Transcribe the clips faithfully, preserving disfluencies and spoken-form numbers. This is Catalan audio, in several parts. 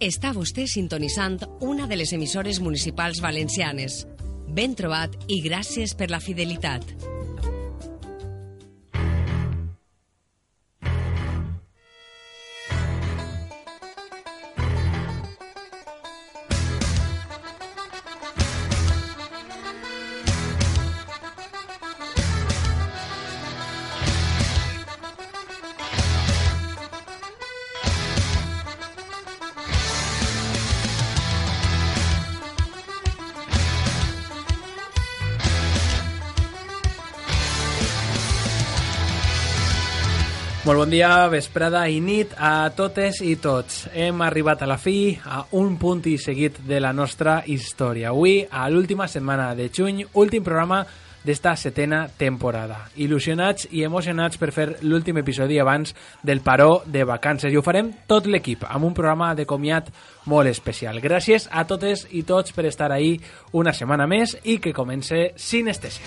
Està vostè sintonitzant una de les emissores municipals valencianes. Ben trobat i gràcies per la fidelitat. Molt bon dia, vesprada i nit a totes i tots. Hem arribat a la fi, a un punt i seguit de la nostra història. Avui, a l'última setmana de juny, últim programa d'esta setena temporada. Il·lusionats i emocionats per fer l'últim episodi abans del paró de vacances. I ho farem tot l'equip, amb un programa de comiat molt especial. Gràcies a totes i tots per estar ahí una setmana més i que comence Sinestèsia.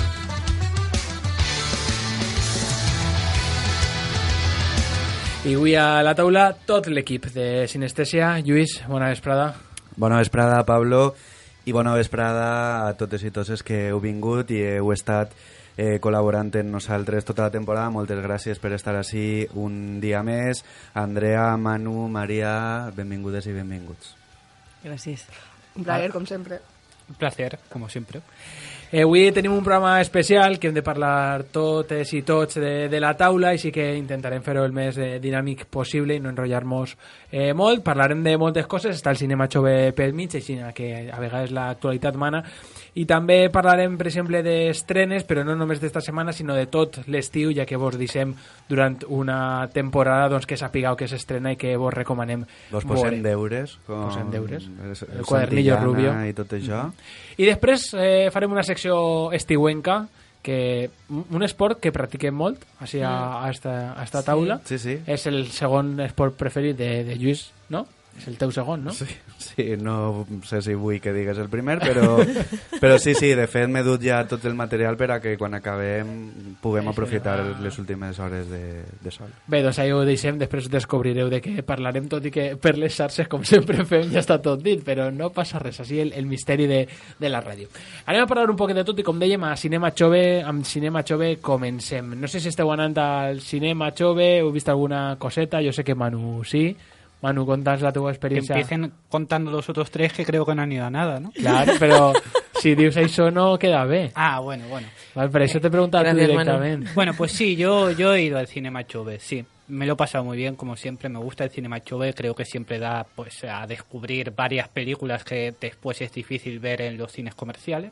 I avui a la taula tot l'equip de Sinestèsia. Lluís, bona vesprada. Bona vesprada, Pablo, i bona vesprada a totes i tots que heu vingut i heu estat eh, col·laborant amb nosaltres tota la temporada. Moltes gràcies per estar ací un dia més. Andrea, Manu, Maria, benvingudes i benvinguts. Gràcies. Un plaer, com sempre. Un placer, como siempre. Eh, avui tenim un programa especial que hem de parlar totes i tots de, de la taula, i sí que intentarem fer-ho el més eh, dinàmic possible i no enrotllar-nos eh, molt. Parlarem de moltes coses, està el cinema jove pel mig, així que a vegades l'actualitat mana, i també parlarem, per exemple, d'estrenes, però no només d'esta setmana, sinó de tot l'estiu, ja que vos deixem durant una temporada doncs, que sapigueu que s'estrena i que vos recomanem vos posem deures, com posem deures. El, el, el quadernillo rubio i tot això. Mm-hmm. I després eh, farem una secció estiuenca, que un esport que practiquem molt així a, a, esta, a esta taula. Sí, sí. És el segon esport preferit de, de Lluís, no? És el teu segon, no? Sí, sí, no sé si vull que digues el primer, però, però sí, sí, de fet m'he dut ja tot el material per a que quan acabem puguem aprofitar les últimes hores de, de sol. Bé, doncs ahí ho deixem, després descobrireu de què parlarem, tot i que per les xarxes, com sempre fem, ja està tot dit, però no passa res, així el, el misteri de, de la ràdio. Anem a parlar un poquet de tot i, com dèiem, a Cinema Jove, amb Cinema Jove comencem. No sé si esteu anant al Cinema Jove, heu vist alguna coseta, jo sé que Manu sí. Manu, contanos la tu experiencia. Que empiecen contando los otros tres que creo que no han ido a nada, ¿no? Claro, pero si dius això no queda bé. Ah, bueno, bueno. Vale, pero eso te preguntaba tú directamente. Manu. Bueno, pues sí, yo, yo he ido al Cinema Jove, sí. Me lo he pasado muy bien, como siempre. Me gusta el Cinema Jove. Creo que siempre da pues a descubrir varias películas que después es difícil ver en los cines comerciales.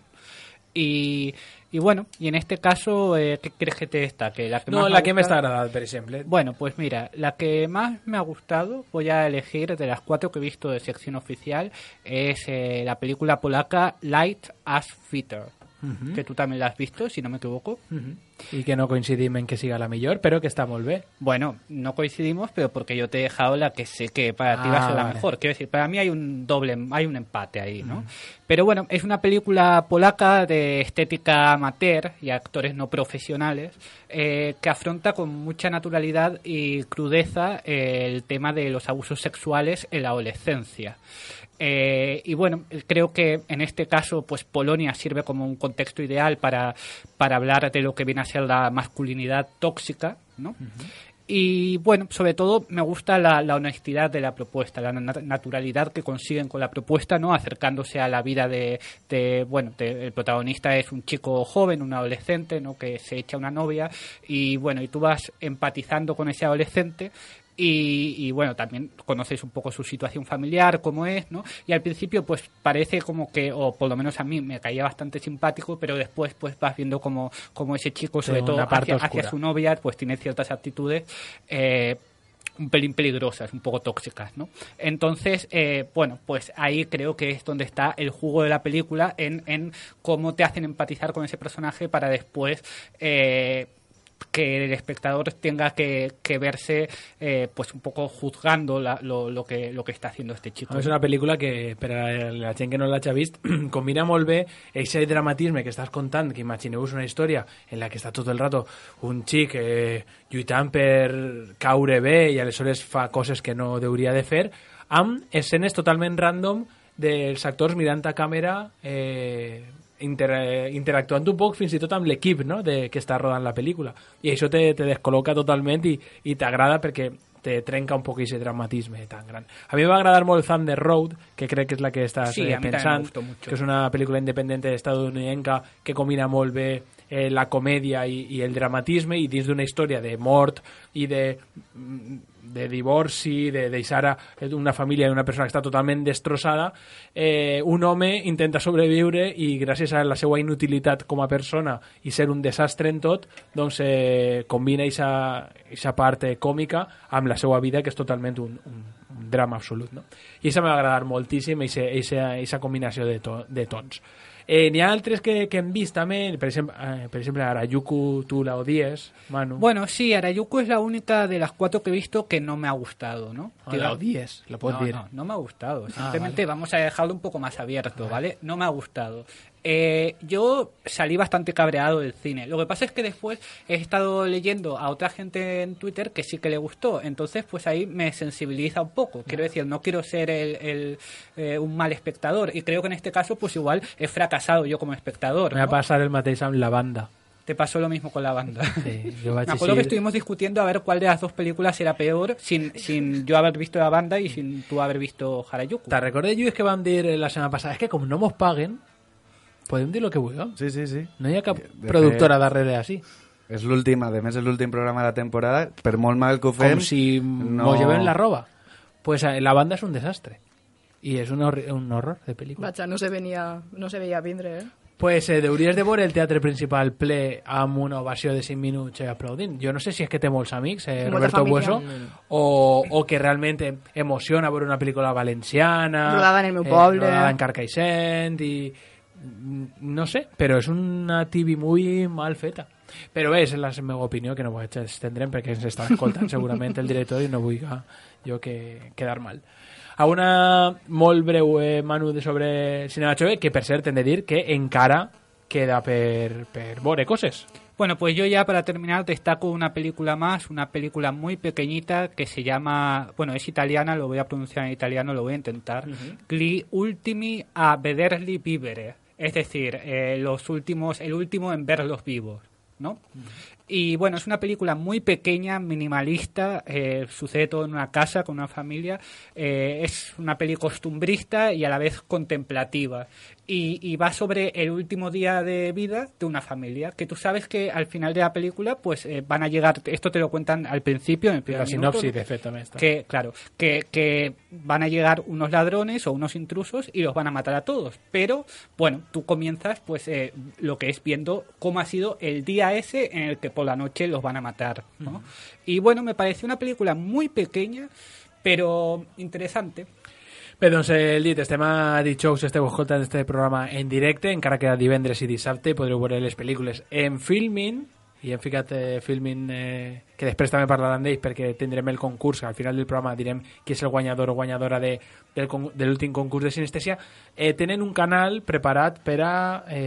Y, y bueno, y en este caso, eh, ¿qué crees que te destaque? La que no, más la me que me gusta... está agradable, por ejemplo. Bueno, pues mira, la que más me ha gustado, voy a elegir de las cuatro que he visto de sección oficial, es eh, la película polaca Light as Fitter. Uh-huh. Que tú también la has visto, si no me equivoco. Uh-huh. Y que no coincidimos en que siga la mejor, pero que está muy bien. Bueno, no coincidimos, pero porque yo te he dejado la que sé que para ti ah, va a ser la vale. mejor. Quiero decir, para mí hay un doble, hay un empate ahí, ¿no? Uh-huh. Pero bueno, es una película polaca de estética amateur y actores no profesionales eh, que afronta con mucha naturalidad y crudeza eh, el tema de los abusos sexuales en la adolescencia. Eh, y bueno, creo que en este caso pues Polonia sirve como un contexto ideal para, para hablar de lo que viene a ser la masculinidad tóxica, ¿no? Uh-huh. Y bueno, sobre todo me gusta la, la honestidad de la propuesta, la nat- naturalidad que consiguen con la propuesta, ¿no? Acercándose a la vida de, de bueno, de, el protagonista es un chico joven, un adolescente, ¿no? Que se echa una novia y bueno, y tú vas empatizando con ese adolescente. Y, y bueno, también conoces un poco su situación familiar, cómo es, ¿no? Y al principio pues parece como que, o por lo menos a mí me caía bastante simpático, pero después pues vas viendo como, como ese chico, sobre sí, todo hacia, hacia su novia, pues tiene ciertas actitudes eh, un pelín peligrosas, un poco tóxicas, ¿no? Entonces, eh, bueno, pues ahí creo que es donde está el jugo de la película, en, en cómo te hacen empatizar con ese personaje para después... Eh, que el espectador tenga que, que verse eh, pues un poco juzgando la, lo, lo, que, lo que está haciendo este chico. És una pel·lícula que, per a la gent que no l'hagi vist, combina molt bé aquest dramatisme que estàs contant, que imagineu-vos una història en la que està tot el rato un xic eh, lluitant per caure bé i aleshores fa coses que no hauria de fer, amb escenes totalment random dels actors mirant a càmera eh, Inter, interactuant un poc fins i tot amb l'equip, no?, de, que està rodant la pel·lícula, i això te, te descol·loca totalment i, i t'agrada perquè te trenca un poc aquest dramatisme tan gran. A mi m'va agradar molt Thunder Road, que crec que és la que estàs sí, eh, pensant, que és una pel·lícula independente estadounidenca que combina molt bé eh, la comèdia i, i el dramatisme, i dins d'una història de mort i de de divorci, de deixar una família i una persona que està totalment destrossada, eh, un home intenta sobreviure i gràcies a la seva inutilitat com a persona i ser un desastre en tot, doncs eh, combina aquesta part còmica amb la seva vida, que és totalment un, un, un drama absolut, no? I això m'ha agradat moltíssim, aquesta combinació de, to, de tons. Eh, N'hi ha altres que, que hem vist també, per exemple, eh, per exemple Harajuku, tú la odies, Manu. Bueno, sí, Harajuku es la única de las cuatro que he visto que no me ha gustado, ¿no? Ah, la odies, lo puedes no, decir. No, no me ha gustado, simplemente ah, vale. Vamos a dejarlo un poco más abierto, ¿vale? No me ha gustado. Eh, yo salí bastante cabreado del cine. Lo que pasa es que después he estado leyendo a otra gente en Twitter que sí que le gustó. Entonces, pues ahí me sensibiliza un poco. Quiero decir, no quiero ser el, el, eh, un mal espectador. Y creo que en este caso, pues igual he fracasado yo como espectador, Me va ¿no? a pasar el mateix amb La Banda. Te pasó lo mismo con La Banda. Sí, yo vaig Me acuerdo que així... estuvimos discutiendo a ver cuál de las dos películas era peor sin, sin yo haber visto La Banda y sin tú haber visto Harajuku. Te recordes, Lluís, que vam dir la setmana passada? És que com no mos paguen, podem dir el que vulguem. Sí, sí, sí. No hi ha cap De productora fet, darrere així. És l'últim, a més és l'últim programa de la temporada, per molt mal que ho fem... Com si no... mos lleven la roba. Pues eh, La Banda és un desastre. I és un, hor un horror de pel·lícula. Vaja, no se, venia, no se veia vindre, eh? Pues eh, hauries de veure el teatre principal ple amb una ovació de cinc minuts eh, aplaudint. Jo no sé si és que té molts amics, eh, Molta Roberto família. Bueso, o, o que realment emociona veure una pel·lícula valenciana, Rodada en el meu poble. eh, rodada en Carcaixent, i no sé, però és una T V movie mal feta. Però bé, és la meva opinió, que no ho vaig estendre perquè ens està escoltant segurament el director i no vull jo que quedar mal. A una molt breu, eh, Manu, de sobre cinema jove, que per cert hem de dir que encara queda per, per veure coses. Bueno, pues yo ya para terminar destaco una película más, una película muy pequeñita que se llama, bueno, es italiana, lo voy a pronunciar en italiano, lo voy a intentar, uh-huh. Gli ultimi a vederli vivere, es decir, eh, los últimos, el último en verlos vivos, ¿no? Uh-huh. Y bueno, es una película muy pequeña, minimalista, eh, sucede todo en una casa con una familia, eh, es una peli costumbrista y a la vez contemplativa. Y, y va sobre el último día de vida de una familia, que tú sabes que al final de la película pues eh, van a llegar, esto te lo cuentan al principio, en el primer la minuto, sinopsis, de fet, també està. que claro, que, que van a llegar unos ladrones o unos intrusos y los van a matar a todos, pero bueno, tú comienzas pues eh, lo que es viendo cómo ha sido el día ese en el que por la noche los van a matar, ¿no? Uh-huh. Y bueno, me pareció una película muy pequeña pero interesante. Bé, doncs el dit, estem a dijous, esteu escoltant este programa en directe, encara que divendres i dissabte podreu veure les pel·lícules en Filmin, i hem ficat eh, Filmin, eh, que després també parlarem d'ells perquè tindrem el concurs, al final del programa direm qui és el guanyador o guanyadora de, del, de l'últim concurs de sinestèsia. Eh, tenen un canal preparat per a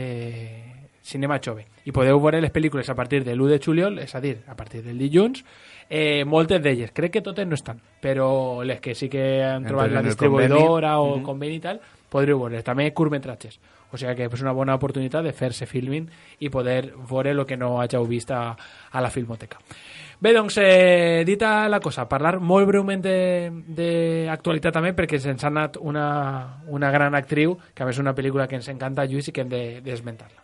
eh, Cinema Jove, i podeu veure les pel·lícules a partir de l'u de juliol, és a dir, a partir del dilluns. Eh, moltes d'elles, crec que totes no estan, però les que sí que han trobat la distribuïdora o uh-huh. conveni i tal, podreu veure també curtmetratges, o sigui que és una bona oportunitat de fer-se Filmin i poder veure el que no hàgiu vist a, a la Filmoteca. Bé, doncs, eh, dita la cosa, parlar molt breument d'actualitat també, perquè se'ns ha anat una, una gran actriu, que a més és una pel·lícula que ens encanta, Lluís, i que hem d'esmentar-la.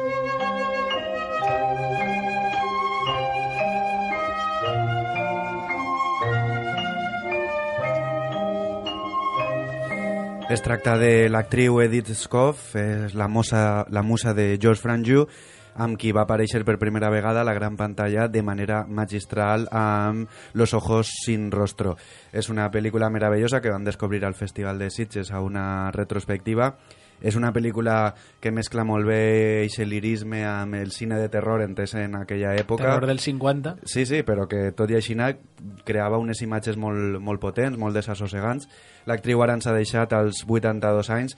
Es tracta de l'actriu Edith Scoff, és la, mossa, la musa de George Franju, amb qui va aparèixer per primera vegada a la gran pantalla de manera magistral amb Los ojos sin rostro. És una pel·lícula meravellosa que van descobrir al Festival de Sitges a una retrospectiva És una pel·lícula que mescla molt bé aquest lirisme amb el cine de terror entès en aquella època. Terror del cinquanta. Sí, sí, però que tot i així creava unes imatges molt, molt potents, molt desassossegants. L'actriu ara ens ha deixat als vuitanta-dos anys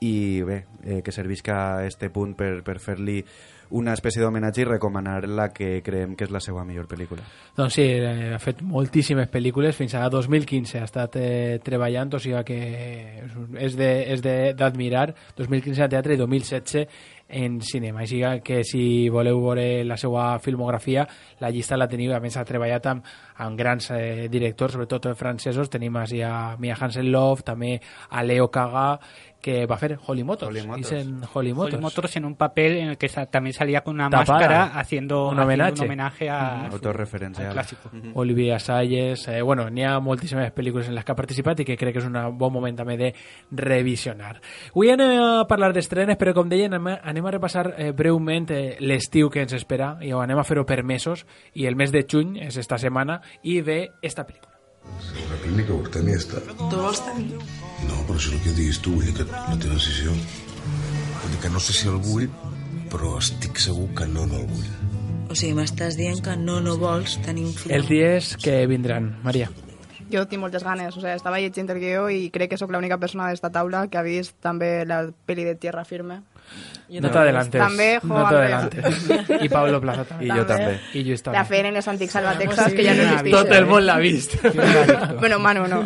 i bé, eh, que servisca este punt per, per fer-li una espècie d'homenatge i recomanar la que creiem que és la seva millor pel·lícula. Doncs sí, eh, ha fet moltíssimes pel·lícules, fins a dos mil quinze ha estat eh, treballant, o sigui que és d'admirar, dos mil quinze a teatre i dos mil setze en cinema. Així que si voleu veure la seva filmografia, la llista la teniu. A més, ha treballat amb, amb grans eh, directors, sobretot francesos. Tenim així a Mia Hansen-Løve, també a Leo Kaga, que va fer Holly Motors. Holly Motors. En Holly Motors. Holly Motors en un papel en el que sa- también salía con una Tapada. máscara haciendo Un haciendo homenaje. un homenaje a, Mm, autorreferencial. al clásico. Olivia Salles, eh, bueno, n'hi ha moltíssimes pel·lícules en les que ha participat i que crec que és un bon moment també de revisionar. Avui anem a parlar d'estrenes, però com deien, anem, anem a repassar eh, breument eh, l'estiu que ens espera, i ho anem a fer-ho per mesos, i el mes de juny és esta setmana, i ve esta pel·lícula. La clínica Urtemi està... Tu vols tenir? No, però això és el que diguis tu, vull dir que la teva decisió... Vull dir que no sé si el vull, però estic segur que no, no el vull. O sigui, m'estàs dient que no, no vols tenir un fill. Els dies que vindran, Maria. Jo tinc moltes ganes, o sigui, estava llegint el guió i crec que sóc l'única persona d'esta taula que ha vist també la pel·li de Tierra Firme. No t'adelantes. També, no joder. t'adelantes. I Pablo Plaza també. I jo també. I Lluís La també. feren en els antics Salva Texas, que ja no existeix. Tot el món l'ha vist. Bueno, Manu, no.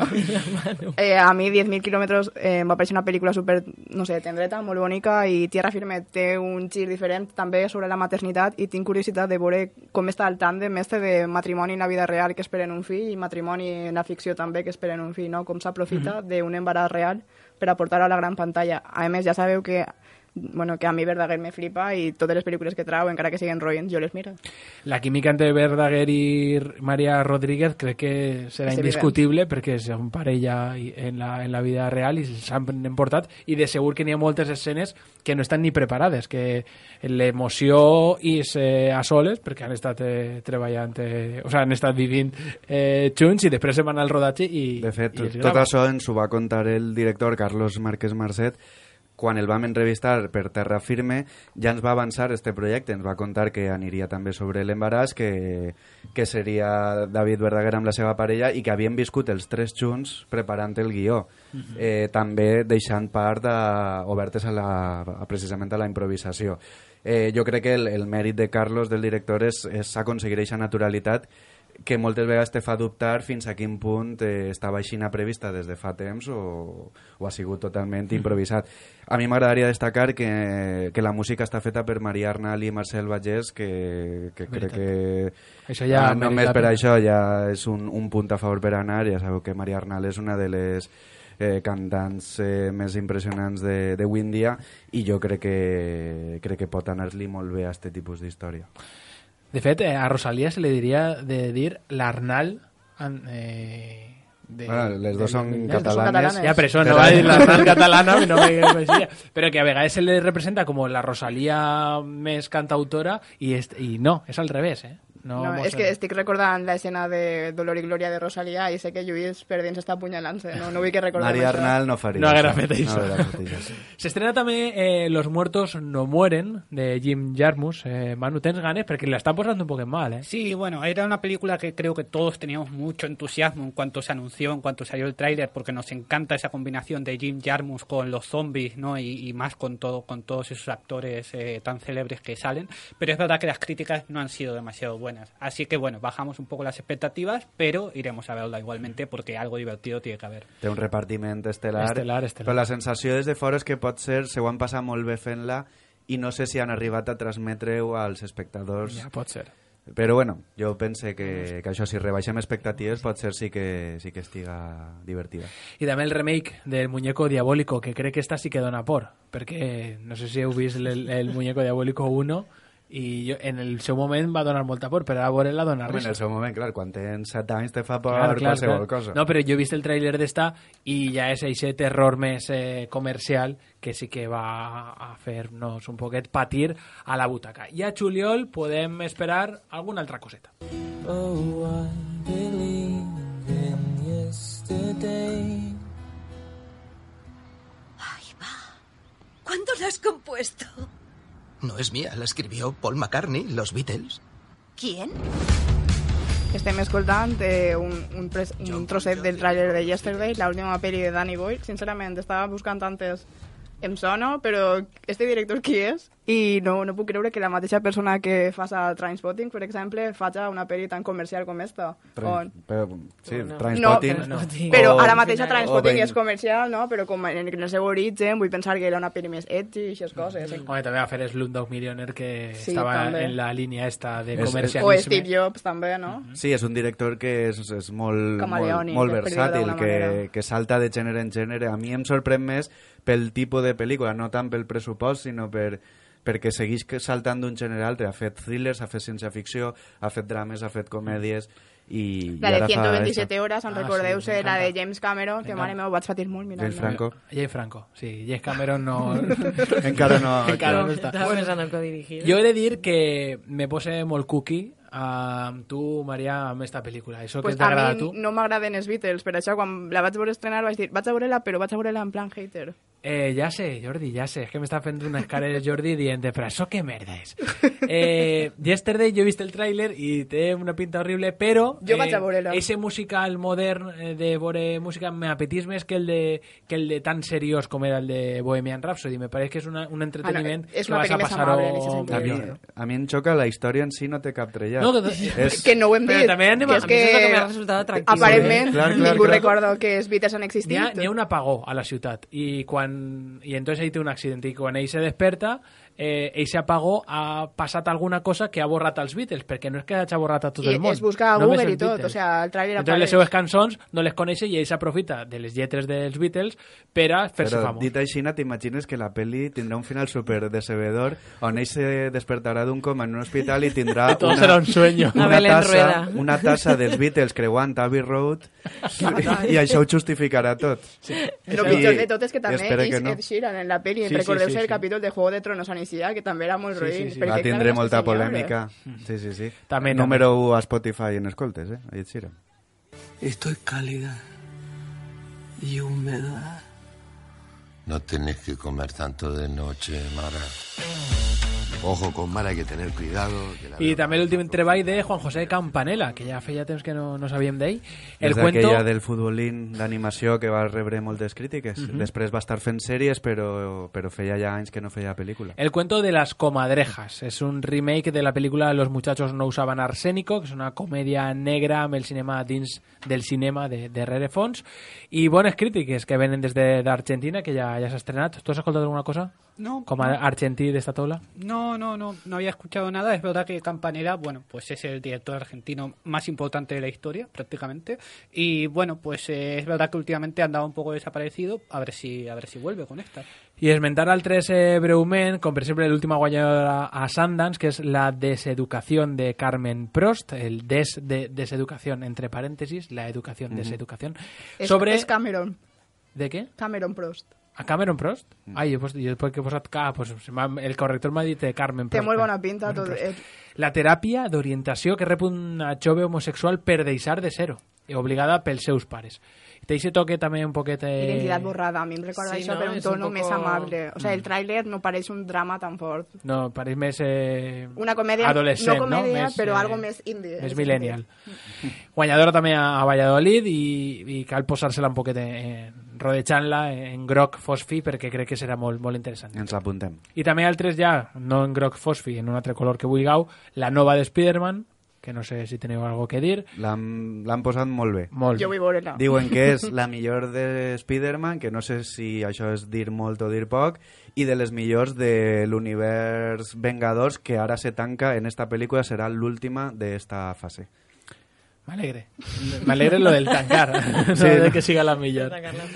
Eh, a mi diez mil kilómetros eh, em va parecer una pel·lícula super, no sé, tendreta, molt bonica, i Tierra Firme té un gir diferent també sobre la maternitat, i tinc curiositat de veure com està el tàndem este de matrimoni en la vida real que esperen un fill i matrimoni en la ficció també que esperen un fill, no? Com s'aprofita mm-hmm. d'un embaràs real per aportar-ho a la gran pantalla. A més, ja sabeu que bueno, que a mi Verdaguer me flipa i totes les pel·lícules que trau, encara que siguen roïns, jo les miro. La química entre Verdaguer i María Rodríguez crec que serà És indiscutible perquè són parella en la, en la vida real i s'han emportat, i de segur que n'hi ha moltes escenes que no estan ni preparades, que l'emoció és eh, a soles perquè han estat eh, treballant, eh, o sigui, han estat vivint eh, junts i després se van al rodatge i... De fet, i es tot grava. això ens ho va contar el director Carlos Márquez Marcet quan el vam entrevistar per Terra Firme. Ja ens va avançar este projecte, ens va contar que aniria també sobre l'embaràs, que, que seria David Verdaguer amb la seva parella i que havien viscut els tres junts preparant el guió, uh-huh. eh, també deixant part a, obertes a la, a, precisament a la improvisació. Eh, jo crec que el, el mèrit de Carlos, del director, és, és aconseguir aquesta naturalitat que moltes vegades te fa dubtar fins a quin punt eh, estava aixina prevista des de fa temps o, o ha sigut totalment improvisat. A mi m'agradaria destacar que, que la música està feta per Maria Arnal i Marcel Bagés, que, que crec que això ja ah, només merita per pena. això ja és un, un punt a favor per anar. Ja sabeu que Maria Arnal és una de les eh, cantants eh, més impressionants d'avui en dia i jo crec que, crec que pot anar-li molt bé a aquest tipus d'història. De fet, eh, a Rosalía se le diria de dir l'Arnal... Eh, de, Bueno, les dos són dos són catalanes. catalanes. Ja, per això no va dir l'Arnal catalana, no me coneixia. Però que a vegades se le representa com la Rosalía més cantautora i, est, i no, és al revés, eh? No, No, mos- és que estic recordant l'escena de Dolor i Glòria de Rosalía i sé que Lluís per dins està apunyalant-se, no, no vull que recordem Maria això. Arnal no faria No haguera això. fet això. No haguera fet això. S'estrena també eh, Los muertos no mueren, de Jim Jarmusch. Eh, Manu, tens ganes? Perquè la està posant un poc mal, eh? Sí, bueno, era una película que creo que todos teníamos mucho entusiasmo en cuanto se anunció, en cuanto salió el tráiler, porque nos encanta esa combinación de Jim Jarmusch con los zombies, ¿no? Y, y más con todo, con todos esos actores eh, tan célebres que salen. Pero es verdad que las críticas no han sido demasiado buenas. Así que bueno, bajamos un poco las expectativas, pero iremos a verla igualmente porque algo divertido tiene que haver. Té un repartiment estel·lar, Estel·lar, estel·lar. però la sensació des de fora és que pot ser, se ho han passat molt bé fent-la i no sé si han arribat a transmetre-ho als espectadors. Ja, pot ser. Però bueno, jo pense que, que això, si rebaixem expectatives, pot ser sí que, sí que estiga divertida. I també el remake del Muñeco Diabólico, que crec que esta sí que dona por, perquè no sé si heu vist el, el Muñeco Diabólico uno i jo, en el seu moment va donar molta por, però ara a veure-la dona Home, en risa. el seu moment, clar, quan tens set anys te fa por Clar, clar, qualsevol clar. cosa. No, però jo he vist el tràiler d'esta i ja és aquest terror més eh, comercial que sí que va a fer-nos un poquet patir a la butaca. I a juliol podem esperar alguna altra coseta. Oh, I believe in yesterday. Ahí va. esto? No es mía, la escribió Paul McCartney, los Beatles. ¿Quién? Estem escoltant eh, un, un, pres, un trosset del tràiler de Yesterday, la última peli de Danny Boyle. Sincerament, estava buscant antes... Em sona, però este director qui és? I no, no puc creure que la mateixa persona que fa a Trainspotting, per exemple, faci una pel·li tan comercial com esta. Train, on... però, sí, no, Trainspotting. No, però ara mateixa o Trainspotting ben... és comercial, no? Però com en el seu origen vull pensar que era una pel·li més edgy i aquestes coses. Home, també va fer Slumdog Millionaire, que Sí, estava també. en la línia esta de És- comercialisme. O Steve Jobs, també, no? Sí, és un director que és, és molt, molt, Camaleònic, molt per dir-ho versàtil, d'alguna que, manera. que salta de gènere en gènere. A mi em sorprèn més pel tipus de pel·lícula, no tant pel pressupost, sinó per, perquè segueix que saltant d'un gènere a altre. Ha fet thrillers, ha fet ciència-ficció, ha fet drames, ha fet comèdies... I, La i de ara fa ciento veintisiete esta. horas, en Ah, recordeu-se, sí, la de m'encanta. James Cameron, que mare meva, vaig patir molt mirant. James Franco. James Franco, sí. James Cameron no... Encara no... Encara no està. Estava pensant en codirigir. Jo he de dir que me pose molt cookie amb tu, Maria, amb esta pel·lícula. Això Pues que a t'agrada a mi tu? no m'agraden els Beatles, per això quan la vaig veure estrenar vaig dir, vaig a veure-la, però vaig a veure-la en plan hater. Eh, ja sé, Jordi, ja sé. És que m'està fent unes cares Jordi dient, però això què merda és? Eh, Yesterday, jo he vist el tràiler i té una pinta horrible, però... Jo vaig a veure-la. Ese musical modern eh, de veure música m'apetís més que el, de, que el de tan seriós com era el de Bohemian Rhapsody. Me pareix que és una, un entreteniment Ah, no, és que una vas a pel·li més passar-ho amable en ese sentit. A mi, millor. a mi em xoca la història en si no té cap trellat. No, que- és, Que no ho hem Però dit. també anem a- que és a mi és el que que m'ha resultat atractiu. aparentment eh? Clar, clar, ningú clar. recorda que els Beatles han existit. N'hi ha, n'hi ha un apagó a la ciutat i, quan, i entonces ell té un accident i quan ell se desperta eh, ell se apagó, ha passat alguna cosa que ha borrat els Beatles, perquè no és que hagi borrat a tot I el món. es busca a només Google els i tot, Beatles. o sea, el tràiler Entonces les apareix. seues cançons no les coneix i ell s'aprofita de les lletres dels Beatles per a fer-se Però famós. dit així, t'imagines que la pel·li tindrà un final super decebedor on ell se despertarà d'un coma en un hospital i tindrà Todo una, serà un sueño. una, Una Belén tassa, Rueda. una tassa dels Beatles creuant Abbey Road i, i això ho justificarà tot. Sí. Lo pitjor de tot és que també espero és que no. Ed Sheeran en la pel·li. Sí, sí, Recordeu-se sí, el sí. capítol de Juego de Tronos a Nicià, que també era molt Sí, roïn. sí, sí. perquè, Va clar, tindre és molta que senyora. polèmica. Sí, sí, sí. També, Número u a Spotify en escoltes, eh? Ed Sheeran. Estoy cálida y húmeda. No tenés que comer tanto de noche, Mara. Ojo, con Mara hay que tener cuidado. Que la I també l'últim treball de Juan José Campanella, que ja feia temps que no, no sabíem d'ell. El És cuento... aquella del futbolín d'animació que va rebre moltes crítiques. Mhm. Després va estar fent sèries, però, però feia ja anys que no feia pel·lícula. El cuento de las comadrejas. Es un remake de la película Los muchachos no usaban arsénico, que és una comèdia negra amb el cinema dins del cinema de, de rerefons. I bones crítiques que venen des de d'Argentina, que ja, ja s'ha estrenat. Tu has escoltat alguna cosa? No. Com a no. argentí d'esta taula? No, no, no, no había escuchado nada. Es verdad que Campanella, bueno, pues es el director argentino más importante de la historia, prácticamente. Y bueno, pues eh, es verdad que últimamente ha andado un poco desaparecido. A ver si, a ver si vuelve con esta. I esmentar altres eh, breument, com per exemple l'última guanyadora a Sundance, que és la deseducación de Carmen Prost, el des de deseducación, entre paréntesis, la educación, Mhm. deseducación. És, Sobre... és Cameron. ¿De qué? Cameron Prost. ¿A Cameron Prost? Ai, jo, pues, jo después que he posat K, pues, se m'ha- el corrector m'ha dit eh, Carmen Té Prost. molt bona pinta. Tot, eh, La teràpia d'orientació que rep una jove homosexual per deixar de ser-ho, i obligada pels seus pares. Té aquest toque també un poquet... Eh... Identitat borrada. A mi em recorda Sí, això, no? però un És un tono poco- més amable. O sea, Mm. el tràiler no pareix un drama tan fort. No, pareix més... Eh... Una comèdia, adolescent, no comèdia, Més, però eh, algo més indie. Més millennial. Guanyadora també a, a Valladolid i, i cal posar-se-la un poquet eh, rodejant-la en groc fosfi perquè crec que serà molt, molt interessant. Ens l'apuntem. I també altres ja, no en groc fosfi, en un altre color que vulgueu, la nova de Spider-Man, que no sé si teniu algo que dir. L'han l'han posat molt bé. Molt Jo bé. vull veure-la. Diuen que és la millor de Spider-Man, que no sé si això és dir molt o dir poc, i de les millors de l'univers Vengadors, que ara se tanca en esta pel·lícula, serà l'última d'esta fase. M'alegre. M'alegre lo del tancar, no Sí, de no. que siga la millor.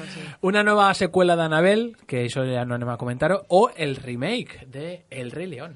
Una nova seqüela d'Annabelle, que això ja no anem a comentar-ho, o el remake de El Rei León.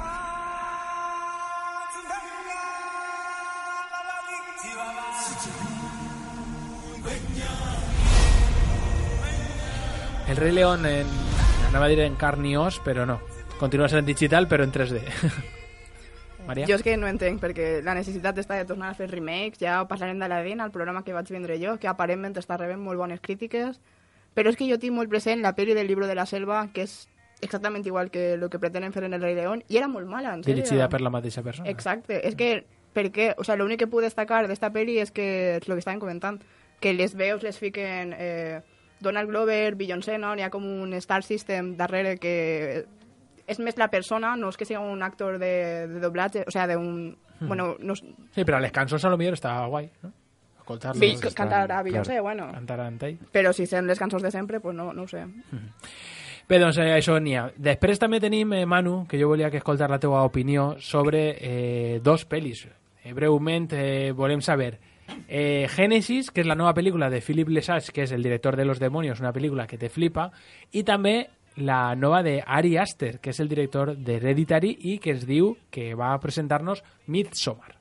El Rei León en, anava a dir en carn i os, però no. Continua sent digital, però en tres D. Maria? Jo és que no entenc, perquè la necessitat està de tornar a fer remakes, ja ho parlarem d'Aladin, al programa que vaig vindre jo, que aparentment està rebent molt bones crítiques, però és que jo tinc molt present la pel·li del Libro de la Selva, que és exactament igual que el que pretenen fer en el Rei León, i era molt mala, en sèrio. Dirigida per la mateixa persona. Exacte, és que, per què? O sea, l'únic que puc destacar d'esta pel·li és que és el que estaven comentant, que les veus les fiquen eh, Donald Glover, Beyoncé, no? N'hi ha com un star system darrere que és més la persona, no és que sigui un actor de, de doblatge, o sea, d'un... Hmm. Bueno, no... Sí, però a les cançons a lo millor estava guai, no? Escoltar-los. Sí, cantar a Beyoncé, claro. bueno. Cantar amb ell. Però si són les cançons de sempre, pues no, no ho sé. Hmm. Bé, doncs eh, això n'hi ha. Després també tenim, eh, Manu, que jo volia que escoltar la teva opinió sobre eh, dos pel·lis. Eh, breument eh, volem saber eh, Génesis, que és la nova pel·lícula de Philippe Lesage, que és el director de Los Demonios, una pel·lícula que te flipa, i també la nova de Ari Aster, que és el director de Hereditary i que es diu que va a presentar-nos Midsommar.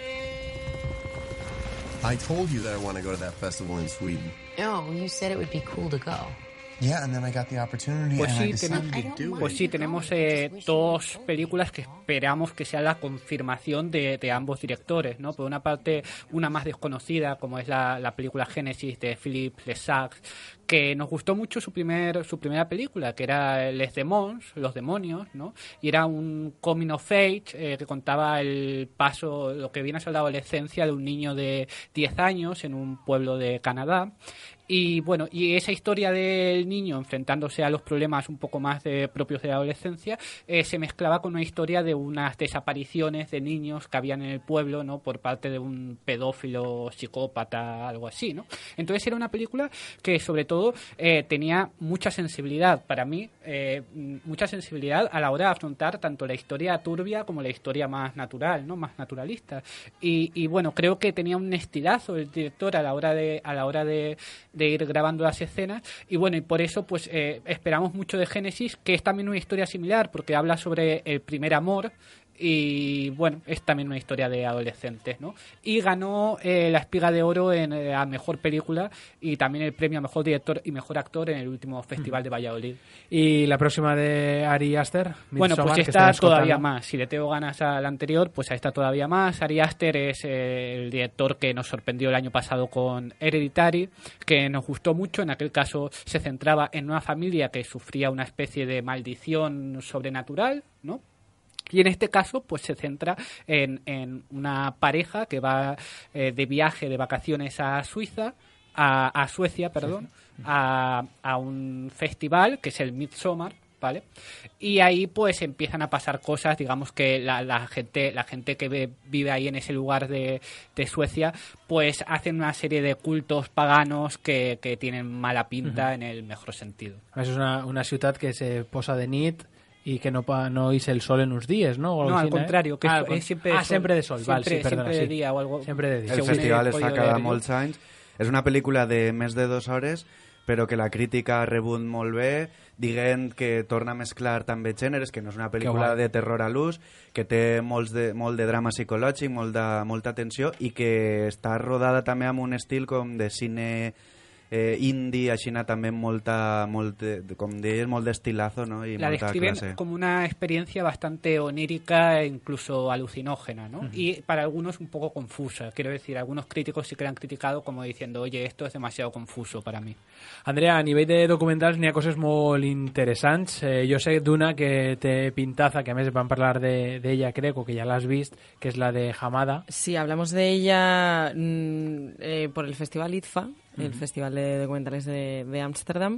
I told you that I want to go to that festival in Sweden. No, you said it would be cool to go. Yeah, and then I got the opportunity Pues and sí, I decided tenemos, to do pues it. sí, tenemos eh, dos películas que esperamos que sea la confirmación de, de ambos directores, ¿no? Por una parte, una más desconocida, como es la, la película Génesis de Philippe Lesage, que nos gustó mucho su primer su primera película, que era Les Demons, Los Demonios, ¿no? Y era un coming of age eh, que contaba el paso, lo que viene a ser la adolescencia de un niño de diez años en un pueblo de Canadá. Y bueno, y esa historia del niño enfrentándose a los problemas un poco más de, propios de la adolescencia eh, se mezclaba con una historia de unas desapariciones de niños que habían en el pueblo, ¿no? Por parte de un pedófilo, psicópata, algo así, ¿no? Entonces era una película que sobre todo eh, tenía mucha sensibilidad para mí, eh, mucha sensibilidad a la hora de afrontar tanto la historia turbia como la historia más natural, ¿no? Más naturalista. Y, y bueno, creo que tenía un estilazo el director a la hora de a la hora de de ir grabando las escenas y bueno, y por eso pues eh, esperamos mucho de Génesis, que es también una historia similar porque habla sobre el primer amor y bueno, es también una historia de adolescentes, ¿no? Y ganó eh, la Espiga de Oro en eh, a Mejor Película y también el premio a Mejor Director y Mejor Actor en el último Festival de Valladolid. ¿Y la próxima de Ari Aster? Bueno, pues esta todavía más. Si le tengo ganas al anterior, pues a esta todavía más. Ari Aster es eh, el director que nos sorprendió el año pasado con Hereditary, que nos gustó mucho. En aquel caso se centraba en una familia que sufría una especie de maldición sobrenatural, ¿no? Y en este caso, pues se centra en, en una pareja que va eh, de viaje, de vacaciones a Suiza, a, a Suecia, perdón, a, a un festival que es el Midsommar, ¿vale? Y ahí pues empiezan a pasar cosas, digamos que la, la gente la gente que ve, vive ahí en ese lugar de, de Suecia, pues hacen una serie de cultos paganos que, que tienen mala pinta uh-huh. en el mejor sentido. Es una, una ciutat que se posa de nit y que no pa, no hice el sol en unos días, ¿no? O no, al contrario, que ah, es, es siempre de ah, sol. siempre de sol, siempre, vale, sí, perdona, siempre de sí. día o algo. Siempre de día. El festival es fa cada molts anys. És una pel·lícula de més de dues hores, però que la crítica ha rebut molt bé, dient que torna a mesclar també gèneres, que no és una pel·lícula de terror a l'ús, que té molts de, molt de drama psicològic, molt de, molta tensió, i que està rodada també amb un estil com de cine eh, indie, així també molta, molt, com deies, molt d'estilazo, no? I la molta describen clase. Como una experiencia bastante onírica e incluso alucinógena, ¿no? Uh-huh. Y para algunos un poco confusa. Quiero decir, algunos críticos sí que la han criticado como diciendo, oye, esto es demasiado confuso para mí. Andrea, a nivell de documentals n'hi ha coses molt interessants. Eh, jo sé d'una que té pintaza, que a més vam parlar de, de ella, crec, o que ja l'has vist, que és la de Hamada. Sí, hablamos de ella mmm, eh, por el Festival I T F A, el uh-huh. Festival de Documentales de Ámsterdam.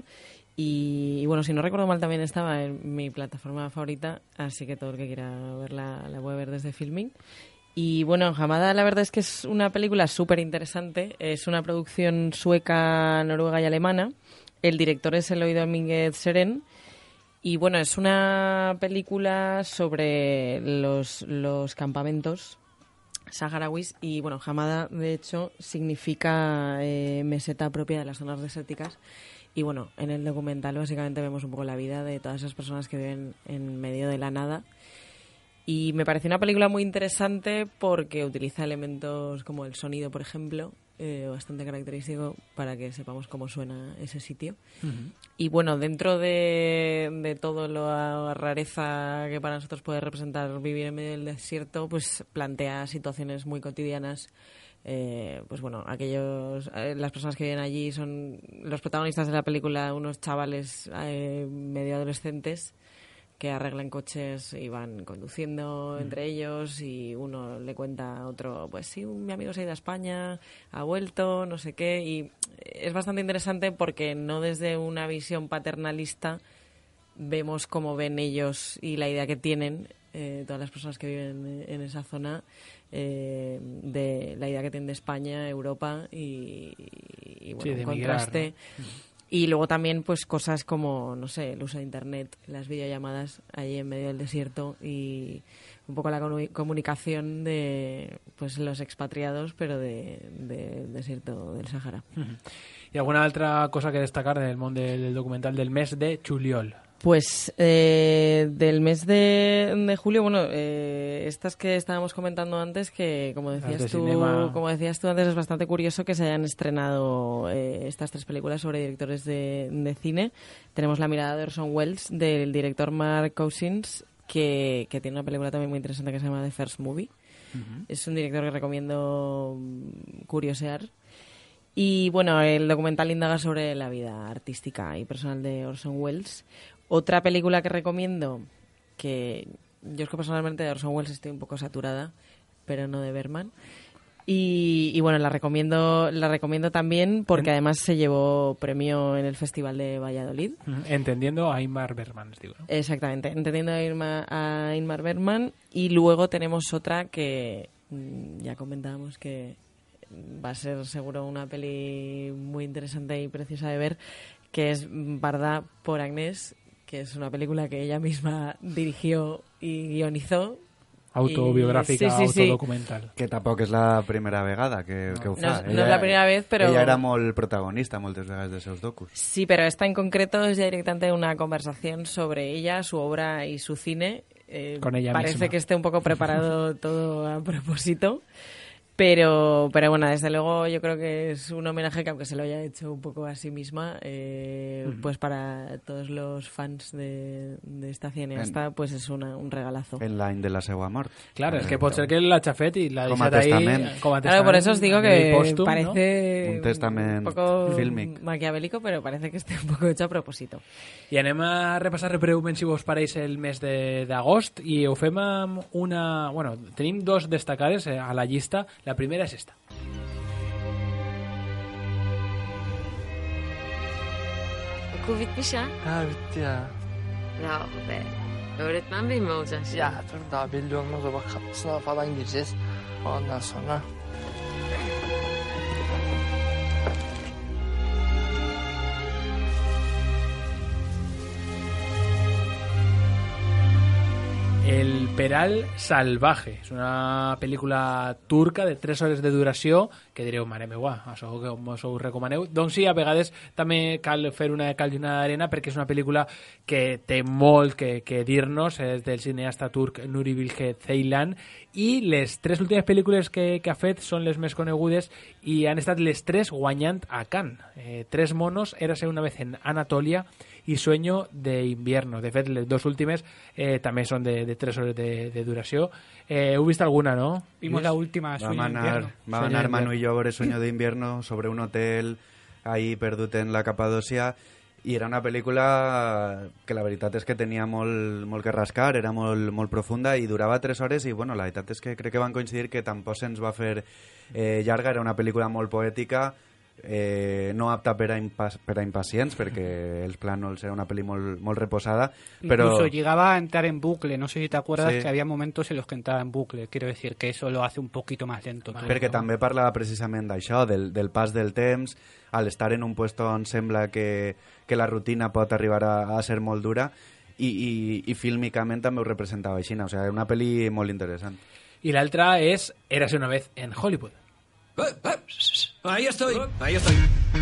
Y, y bueno, si no recuerdo mal, también estaba en mi plataforma favorita, así que todo el que quiera verla la puede ver desde Filming. Y bueno, Hamada la verdad es que es una película súper interesante. Es una producción sueca, noruega y alemana. El director es Eloy Domínguez Seren. Y bueno, es una película sobre los, los campamentos saharauis. Y bueno, Hamada de hecho significa eh, meseta propia de las zonas desérticas. Y bueno, en el documental básicamente vemos un poco la vida de todas esas personas que viven en medio de la nada. Y me parece una película muy interesante porque utiliza elementos como el sonido, por ejemplo, eh, bastante característico para que sepamos cómo suena ese sitio. Uh-huh. Y bueno, dentro de, de todo la rareza que para nosotros puede representar vivir en medio del desierto, pues plantea situaciones muy cotidianas Eh, pues bueno, aquellos eh, las personas que viven allí son los protagonistas de la película, unos chavales eh, medio adolescentes que arreglan coches y van conduciendo mm. entre ellos, y uno le cuenta a otro, pues sí, mi amigo se ha ido a España, ha vuelto, no sé qué, y es bastante interesante porque no desde una visión paternalista vemos cómo ven ellos y la idea que tienen eh, todas las personas que viven en esa zona, eh, de la idea que tienen de España, Europa y, y bueno, sí, un contraste. Migrar, ¿no? Y luego también pues cosas como, no sé, el uso de internet, las videollamadas allí en medio del desierto y un poco la comu- comunicación de pues los expatriados, pero de, de, del desierto del Sahara. Uh-huh. ¿Y alguna otra cosa que destacar del mundo del documental del mes de Juliol? Pues eh, del mes de, de julio, bueno, eh, estas que estábamos comentando antes, que como decías de tú, cinema. como decías tú antes, es bastante curioso que se hayan estrenado eh, estas tres películas sobre directores de, de cine. Tenemos La mirada de Orson Welles, del director Mark Cousins, que, que tiene una película también muy interesante que se llama The First Movie. Uh-huh. Es un director que recomiendo curiosear. Y bueno, el documental indaga sobre la vida artística y personal de Orson Welles. Otra película que recomiendo, que yo es que personalmente de Orson Welles estoy un poco saturada, pero no de Bergman. Y, y bueno, la recomiendo la recomiendo también porque además se llevó premio en el Festival de Valladolid. Entendiendo a Ingmar Bergman, digo, ¿no? Exactamente, entendiendo a, Irma, a Ingmar Bergman. Y luego tenemos otra que mmm, ya comentábamos que va a ser seguro una peli muy interesante y preciosa de ver, que es Barda por Agnès, que es una película que ella misma dirigió y guionizó. Autobiográfica, y, sí, sí, autodocumental. Sí. Que tampoc és la primera vegada que, no. que ho No, fa. no ella, és la primera vez, però... Ella era molt protagonista moltes vegades de seus docus. Sí, pero esta en concreto es ya directamente una conversación sobre ella, su obra y su cine. Eh, Con ella parece misma. que esté un poco preparado todo a propósito. Pero, pero bueno, desde luego yo creo que es un homenaje que, aunque se lo haya hecho un poco a sí misma, eh, uh-huh. pues para todos los fans de, de esta cineasta, en, pues es una, un regalazo. En l'any de la seva mort. Claro, es que pot ser que la xafet i la com a deixat testament. ahí com a testament. Claro, por eso os digo que póstum, parece ¿no? un testament un poco fílmic. maquiavélico, pero parece que esté un poco hecho a propósito. I anem a repassar breument, si vos pareix, el mes d'agost, i ho fem amb una... Bueno, tenim dos destacades a la llista. La primera és esta. Okul bitmiş ha? Ha bitti ya. Bravo be. Öğretmen bey mi olacaksın? Ya dur daha belli olmaz o, bak sınava falan gireceğiz. Ondan sonra... El Peral Salvaje. És una pel·lícula turca de tres hores de duració que direu, mare meua, això que mos ho recomaneu. Doncs sí, a vegades també cal fer una cal i una arena, perquè és una pel·lícula que té molt que, que dir-nos, és del cineasta turc Nuri Bilge Ceylan, i les tres últimes pel·lícules que, que ha fet són les més conegudes i han estat les tres guanyant a Cannes. Eh, tres monos, Érase una vez en Anatolia i Sueño de invierno. De fet, les dues últimes eh, també són de, de tres hores de, de duració. Eh, heu vist alguna, no? Vimos la última, Sueño de invierno. Va a anar Manu y yo a veure Sueño de invierno sobre un hotel ahí perdut en la Capadocia, i era una pel·lícula que la veritat és que tenia molt, molt que rascar, era molt, molt profunda i durava tres hores, i bueno, la veritat és que crec que van coincidir que tampoc se'ns va fer eh, llarga. Era una pel·lícula molt poètica, eh, no apta per a, impas per a impacients, perquè els plànols era una pel·li molt, molt reposada, però... Incluso llegaba a entrar en bucle, no sé si te acuerdas, sí. que había momentos en los que entraba en bucle. Quiero decir que eso lo hace un poquito más lento. Todo, perquè ¿no? també parlava precisament d'això, del, del pas del temps, al estar en un puesto on sembla que, que la rutina pot arribar a, a ser molt dura, i, i, i fílmicament també ho representava així, o sigui, una pel·li molt interessant. I l'altra és Érase una vez en Hollywood. Ahí estoy, ahí estoy.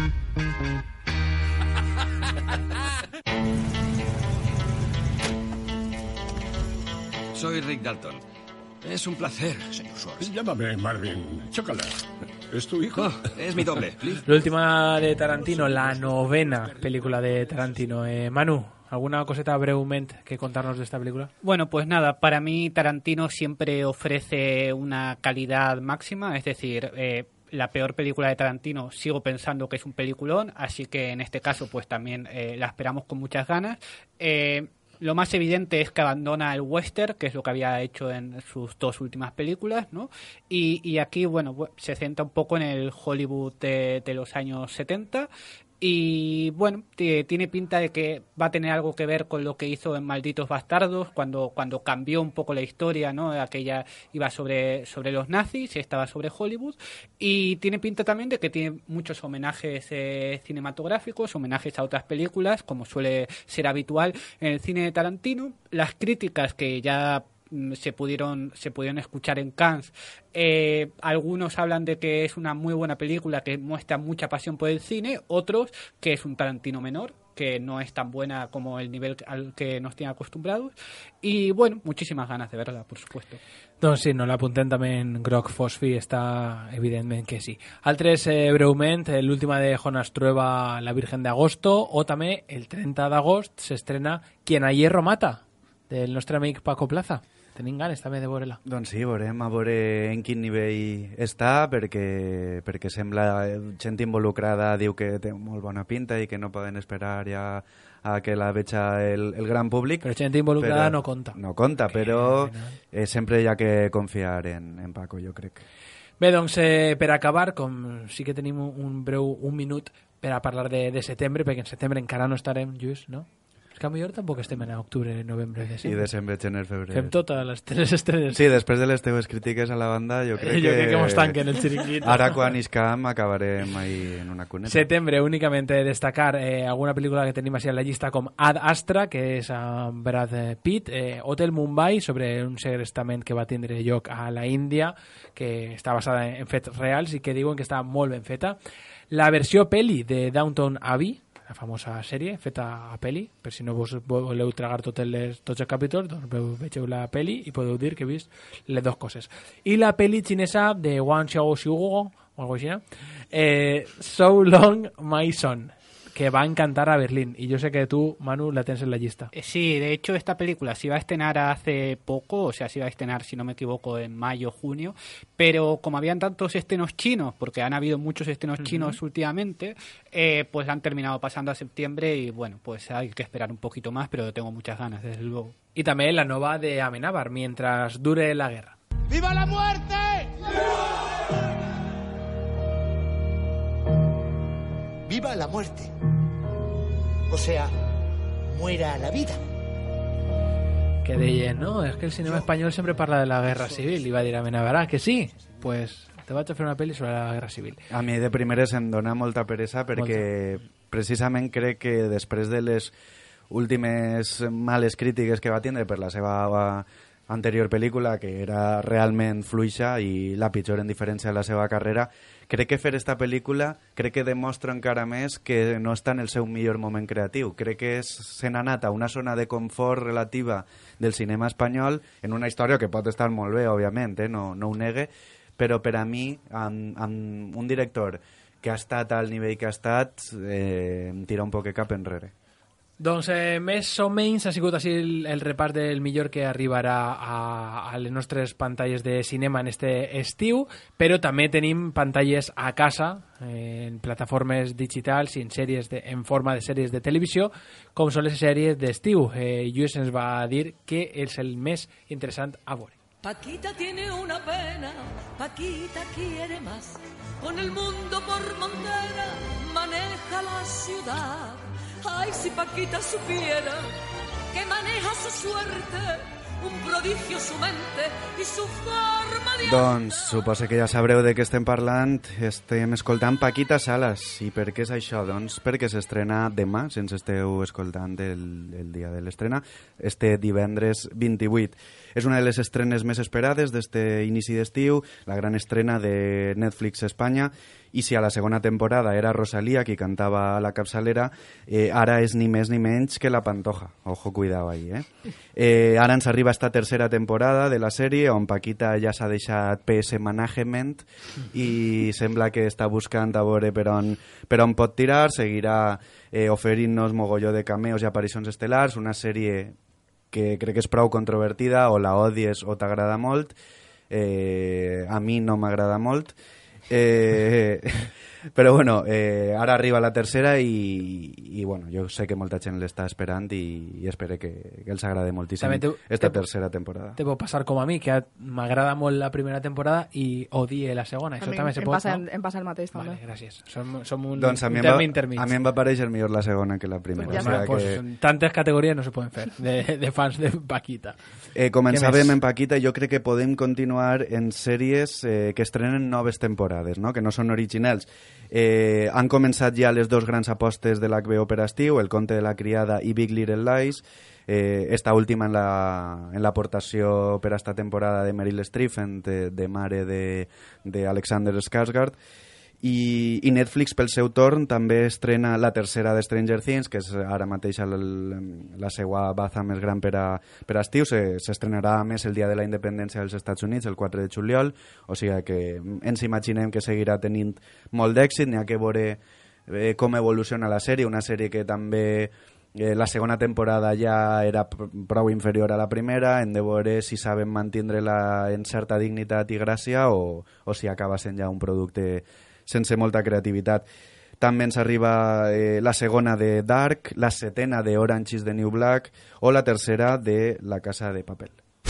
Soy Rick Dalton. Es un placer, señor Schwartz. Llámame Marvin. Chócala. ¿Es tu hijo? Oh, es mi doble. L'última de Tarantino, la novena pel·lícula de Tarantino. Eh, Manu, ¿alguna coseta brevemente que contarnos de esta película? Bueno, pues nada, para mí Tarantino siempre ofrece una calidad máxima, es decir, eh, la peor película de Tarantino sigo pensando que es un peliculón, así que en este caso pues también eh, la esperamos con muchas ganas. Eh, Lo más evidente es que abandona el western, que es lo que había hecho en sus dos últimas películas, ¿no? Y, y aquí, bueno, se centra un poco en el Hollywood de, de los años setenta. Y bueno, tiene pinta de que va a tener algo que ver con lo que hizo en Malditos Bastardos, cuando, cuando cambió un poco la historia, ¿no? Aquella iba sobre, sobre los nazis y estaba sobre Hollywood. Y tiene pinta también de que tiene muchos homenajes eh, cinematográficos, homenajes a otras películas, como suele ser habitual en el cine de Tarantino. Las críticas que ya se pudieron se pudieron escuchar en Cannes, eh, algunos hablan de que es una muy buena película que muestra mucha pasión por el cine, otros que es un Tarantino menor, que no es tan buena como el nivel al que nos tienen acostumbrados, y bueno, muchísimas ganas de verla, por supuesto. Doncs sí, no l'apuntem també en groc fosfi, està evidentment que sí. Altres, eh, breument, l'última de Jonas Trueba, La Virgen de Agosto, o també el trenta d'agost s'estrena Quien a hierro mata, del nostre amic Paco Plaza. Tenim ganes també de veure-la. Doncs sí, veurem a veure en quin nivell està, perquè, perquè sembla gent involucrada diu que té molt bona pinta i que no poden esperar ja a que la veja el, el gran públic. Però gent involucrada però, no conta. No conta, que, però eh, sempre hi ha que confiar en, en Paco, jo crec. Bé, doncs, eh, per acabar, com sí que tenim un, un breu un minut per a parlar de, de setembre, perquè en setembre encara no estarem just, no? És que a millor tampoc estem en octubre, novembre, desembre. I desembre, gener, febrer. Fem totes les, les estrenes. Sí, després de les teves crítiques a la banda, jo crec jo que... crec que mos tanquen el xiringuito. Ara, quan iscam, acabarem ahí en una cuneta. Setembre, únicamente destacar eh, alguna película que tenim així en la llista com Ad Astra, que és amb Brad Pitt, eh, Hotel Mumbai, sobre un segrestament que va tindre lloc a la Índia, que està basada en fets reals i que diuen que està molt ben feta. La versió peli de Downton Abbey, la famosa sèrie feta a peli, per si no vos voleu tragar tots els, tots els capítols, doncs vegeu la peli i podeu dir que he vist les dues coses. I la peli xinesa de Wang Xiaoxiu o algo així, eh, So Long My Son, que va a encantar a Berlín. Y yo sé que tú, Manu, la tienes en la lista. Sí, de hecho esta película se iba a estrenar hace poco, o sea, se iba a estrenar, si no me equivoco, en mayo, junio, pero como habían tantos estrenos chinos, porque han habido muchos estrenos uh-huh. chinos últimamente, eh, pues han terminado pasando a septiembre y bueno, pues hay que esperar un poquito más, pero tengo muchas ganas, desde luego. Y también la nova de Amenábar, Mientras dure la guerra. ¡Viva la muerte! ¡Viva la muerte! O sea, muera la vida. Que deien, no, es que el cinema español siempre parla de la guerra civil. Iba a dir Amenábar, ah, que sí? Pues te vaig a fer una pel·li sobre la guerra civil. A mi de primeres em dona molta peresa perquè molta. Precisament crec que després de les últimes males crítiques que va tindre per la seva anterior pel·lícula, que era realment fluixa i la pitjor en diferència de la seva carrera, crec que fer esta pel·lícula crec que demostra encara més que no està en el seu millor moment creatiu. Crec que és, se n'ha anat a una zona de confort relativa del cinema espanyol en una història que pot estar molt bé, òbviament, eh? no, no ho negue, però per a mi, amb, amb un director que ha estat al nivell que ha estat, eh, em tira un poc cap enrere. Doncs eh, més o menys ha sigut així el, el repàs del millor que arribarà a, a les nostres pantalles de cinema en este estiu, però també tenim pantalles a casa, eh, en plataformes digitals i en, sèries de, en forma de sèries de televisió, com són les sèries d'estiu. Eh, Lluís ens va dir que és el més interessant a veure. Paquita tiene una pena, Paquita quiere más, con el mundo por montera maneja la ciudad. Ay, si Paquita supiera que maneja su suerte, un prodigio su mente y su forma de... Doncs suposo que ja sabreu de què estem parlant. Estem escoltant Paquita Salas. I per què és això? Doncs perquè s'estrena demà, si ens esteu escoltant el, el dia de l'estrena, este divendres vint-i-vuit. És una de les estrenes més esperades d'este inici d'estiu, la gran estrena de Netflix Espanya, i si a la segona temporada era Rosalía qui cantava a la capçalera, eh, ara és ni més ni menys que la Pantoja. Ojo, cuidado ahí, eh? eh ara ens arriba esta tercera temporada de la sèrie on Paquita ja s'ha deixat P S Management i sembla que està buscant a veure per on, per on pot tirar, seguirà eh, oferint-nos mogolló de cameos i aparicions estel·lars, una sèrie que crec que és prou controvertida, o la odies o t'agrada molt. Eh, a mi no m'agrada molt. Eh, però bueno, eh, ara arriba la tercera i, i bueno, jo sé que molta gent l'està esperant i, i espero que, que els agrade moltíssim esta tercera temporada. Te pot passar com a mi, que m'agrada molt la primera temporada i odie la segona. Això mi, també se em pot, passa, no? Em passa el mateix, també. Vale, gràcies. Som, som un, doncs un terme va, intermig. A mi em va parèixer millor la segona que la primera. Pues, o sea pues, que... Tantes categories no se poden fer de, de fans de Paquita. Eh, començàvem en Paquita i jo crec que podem continuar en sèries eh, que estrenen noves temporades, no? Que no són originals. Eh, han començat ja les dos grans apostes de l'H B O per estiu, El conte de la criada i Big Little Lies. Eh, esta última en la, en l'aportació per a esta temporada de Meryl Streep de, de mare de, de Alexander Skarsgård. I, i Netflix pel seu torn també estrena la tercera de Stranger Things, que és ara mateix el, la seva baza més gran per a, per a estiu. Se, s'estrenarà a més el dia de la independència dels Estats Units, el quatre de juliol, o sigui que ens imaginem que seguirà tenint molt d'èxit. N'hi ha que veure eh, com evoluciona la sèrie, una sèrie que també eh, la segona temporada ja era prou inferior a la primera. Hem de veure si saben mantindre-la en certa dignitat i gràcia o, o si acaba sent ja un producte sense molta creativitat. També ens arriba eh, la segona de Dark, la setena de Orange is the New Black o la tercera de La Casa de Papel.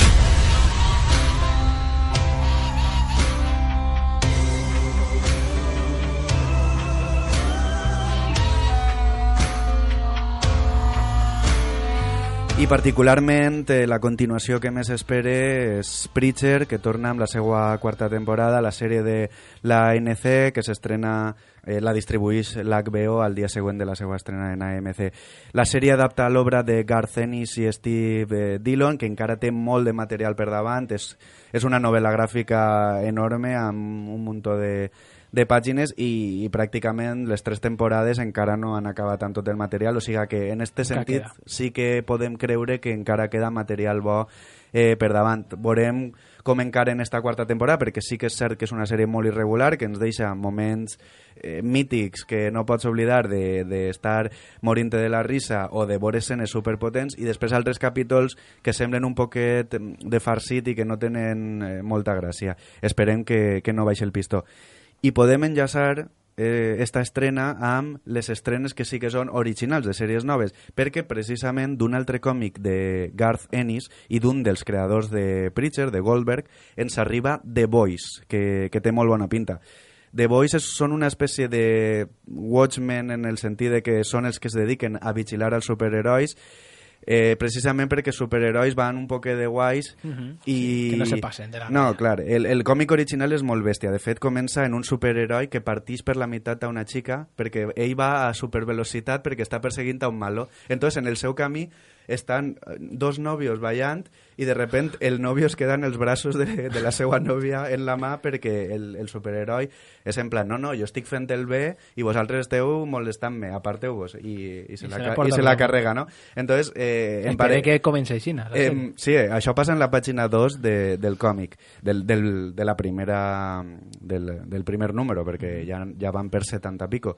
I particularment eh, la continuació que més espere és Preacher, que torna amb la seva quarta temporada, la sèrie de la A M C, que s'estrena, eh, la distribuïx l'H B O al dia següent de la seva estrena en A M C. La sèrie adapta l'obra de Garth Ennis i Steve eh, Dillon, que encara té molt de material per davant. És, és una novel·la gràfica enorme amb un muntó de de pàgines i, i pràcticament les tres temporades encara no han acabat amb tot el material, o sigui que en este sentit sí que podem creure que encara queda material bo eh, per davant. Veurem com encara en esta quarta temporada, perquè sí que és cert que és una sèrie molt irregular, que ens deixa moments eh, mítics que no pots oblidar d'estar de, de morint-te de la risa o de veure escenes superpotents, i després altres capítols que semblen un poquet de farcit i que no tenen eh, molta gràcia. Esperem que, que no baixi el pistó. I podem enllaçar eh, esta estrena amb les estrenes que sí que són originals de sèries noves, perquè precisament d'un altre còmic de Garth Ennis i d'un dels creadors de Preacher, de Goldberg, ens arriba The Boys, que, que té molt bona pinta. The Boys és, són una espècie de Watchmen en el sentit de que són els que es dediquen a vigilar els superherois, Eh, precisament perquè superherois van un poc de guais uh-huh. i... Sí, que no se passen de la No, raya. Clar, el, el còmic original és molt bèstia. De fet, comença en un superheroi que partix per la meitat a una xica perquè ell va a supervelocitat perquè està perseguint a un malo. Entonces, en el seu camí estan dos nòvios ballant i de repent el nòvio es queda en els braços de, de la seva nòvia en la mà perquè el, el superheroi és en plan, no, no, jo estic fent el bé i vosaltres esteu molestant-me, aparteu-vos, i, i, se, I, la, se, i se la carrega, no? Entonces, eh, em pare... que comença així, no? Eh, sí, això passa en la pàgina dos de, del còmic, del, del, de la primera, del, del primer número, perquè ja, ja van per setanta pico.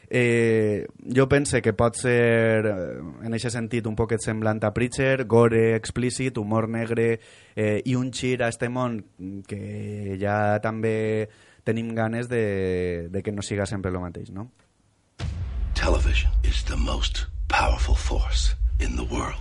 Eh, jo pense que pot ser en aquest sentit un poquet semblant a Preacher, gore explícit, humor negre eh, i un gir a este món que ja també tenim ganes de, de que no siga sempre el mateix, no? Television is the most powerful force in the world.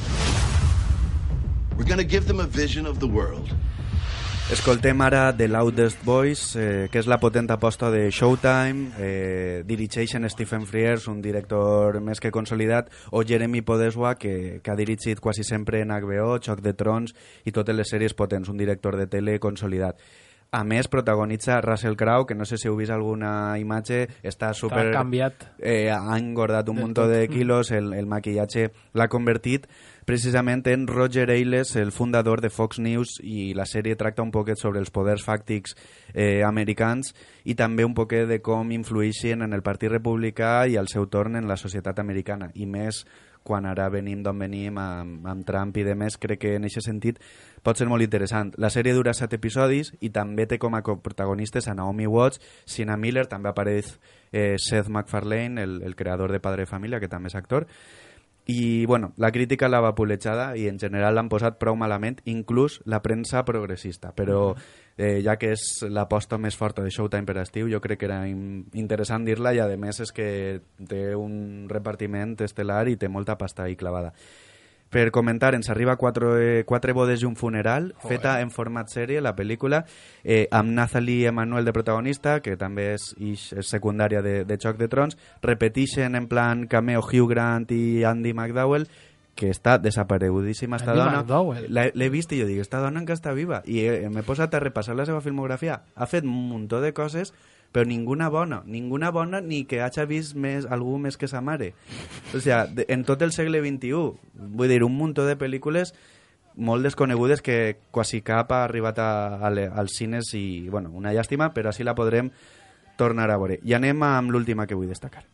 We're going to give them a vision of the world. Escoltem ara The Loudest Voice, eh, que és la potent aposta de Showtime, eh, dirigeixen Stephen Frears, un director més que consolidat, o Jeremy Podeswa, que, que ha dirigit quasi sempre en H B O, Xoc de Trons i totes les sèries potents, un director de tele consolidat. A més, protagonitza Russell Crowe, que no sé si heu vist alguna imatge, està super... Està canviat. Eh, ha engordat un munt de quilos, el, el maquillatge l'ha convertit precisament en Roger Ailes, el fundador de Fox News, i la sèrie tracta un poquet sobre els poders fàctics eh, americans i també un poquet de com influïxen en el Partit Republicà i al seu torn en la societat americana, i més quan ara venim d'on venim amb, amb Trump i de més, crec que en aquest sentit pot ser molt interessant. La sèrie dura set episodis i també té com a protagonistes a Naomi Watts, Sienna Miller, també apareix eh, Seth MacFarlane, el, el creador de Padre de Família, que també és actor. I, bueno, la crítica l'ha vapulejada i en general l'han posat prou malament, inclús la premsa progressista, però eh, ja que és l'aposta més forta de Showtime per estiu, jo crec que era in interessant dir-la, i a més és que té un repartiment estel·lar i té molta pasta ahí clavada. Per comentar, ens arriba quatre, eh, quatre bodes i un funeral, Joder. Feta en format sèrie, la pel·lícula, eh, amb Nathalie Emmanuel de protagonista, que també és, és secundària de, de Xoc de Trons, repeteixen en plan cameo Hugh Grant i Andy McDowell, que està desaparegudíssima esta dona. L'he vist i jo dic, esta dona encara està viva, i eh, m'he posat a repassar la seva filmografia. Ha fet un muntó de coses, però ninguna bona, ninguna bona ni que hagi vist més, algú més que sa mare. O sigui, en tot el segle vint-i-u, vull dir, un muntó de pel·lícules molt desconegudes que quasi cap ha arribat a, a, a, als cines i, bueno, una llàstima, però així la podrem tornar a veure. I anem amb l'última que vull destacar.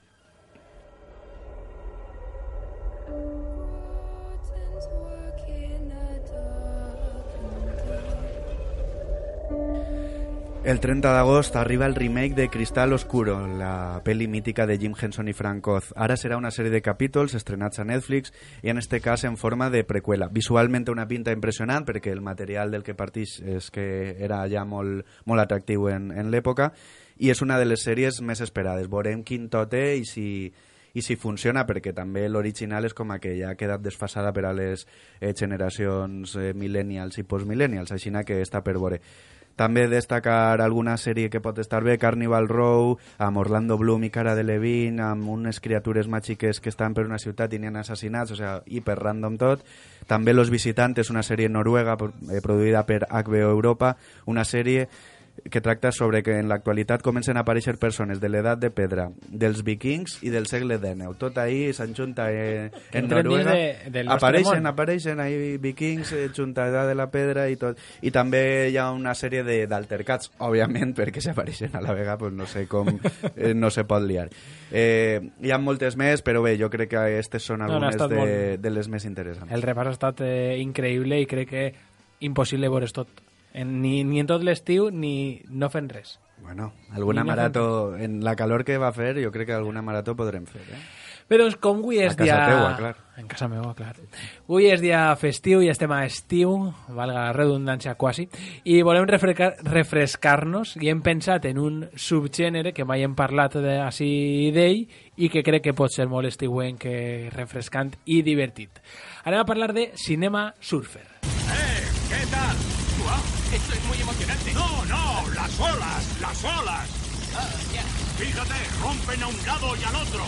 El trenta d'agost arriba el remake de Cristal Oscuro, la pel·li mítica de Jim Henson i Frank Oz. Ara serà una sèrie de capítols estrenats a Netflix i en este cas en forma de preqüela. Visualment té una pinta impressionant perquè el material del que partix és que era ja molt, molt atractiu en, en l'època, i és una de les sèries més esperades. Veurem quin to té i si, i si funciona, perquè també l'original és com a que ja ha quedat desfasada per a les eh, generacions eh, millennials i postmillennials, així que està per veure. També destacar alguna sèrie que pot estar bé, Carnival Row, amb Orlando Bloom i Cara Delevingne, amb unes criatures màgiques que estan per una ciutat i n'hi ha assassinats, o sigui, hiper random tot. També Los Visitantes, una sèrie noruega eh, produïda per H B O Europa, una sèrie que tracta sobre que en l'actualitat comencen a aparèixer persones de l'edat de pedra, dels vikings i del segle dènou. Tot ahí s'enjunta en, en Noruega. De, apareixen, apareixen ahí vikings, eh, junta edat de la pedra i tot. I també hi ha una sèrie d'altercats, òbviament, perquè s'apareixen a la vegada, pues no sé com eh, no se pot liar. Eh, hi ha moltes més, però bé, jo crec que aquestes són algunes no, no de, molt... de les més interessants. El repàs ha estat eh, increïble i crec que impossible veure's tot. En, ni, ni en tot l'estiu ni no fent res. Bueno, alguna no marató en la calor que va fer, jo crec que alguna marató podrem fer, eh? Però com avui és a dia... A casa teua, clar. En casa meva, clar. Avui és dia festiu i estem a estiu, valga la redundància quasi, i volem refrescar-nos i hem pensat en un subgènere que mai hem parlat de, així d'ell i que crec que pot ser molt estiuenc, refrescant i divertit. Anem a parlar de cinema surfer. ¡Eh! ¿Qué tal? ¡Wow! Esto es muy emocionante. No, no, las olas, las olas. Ah, ya. Fíjate, rompen a un lado y al otro.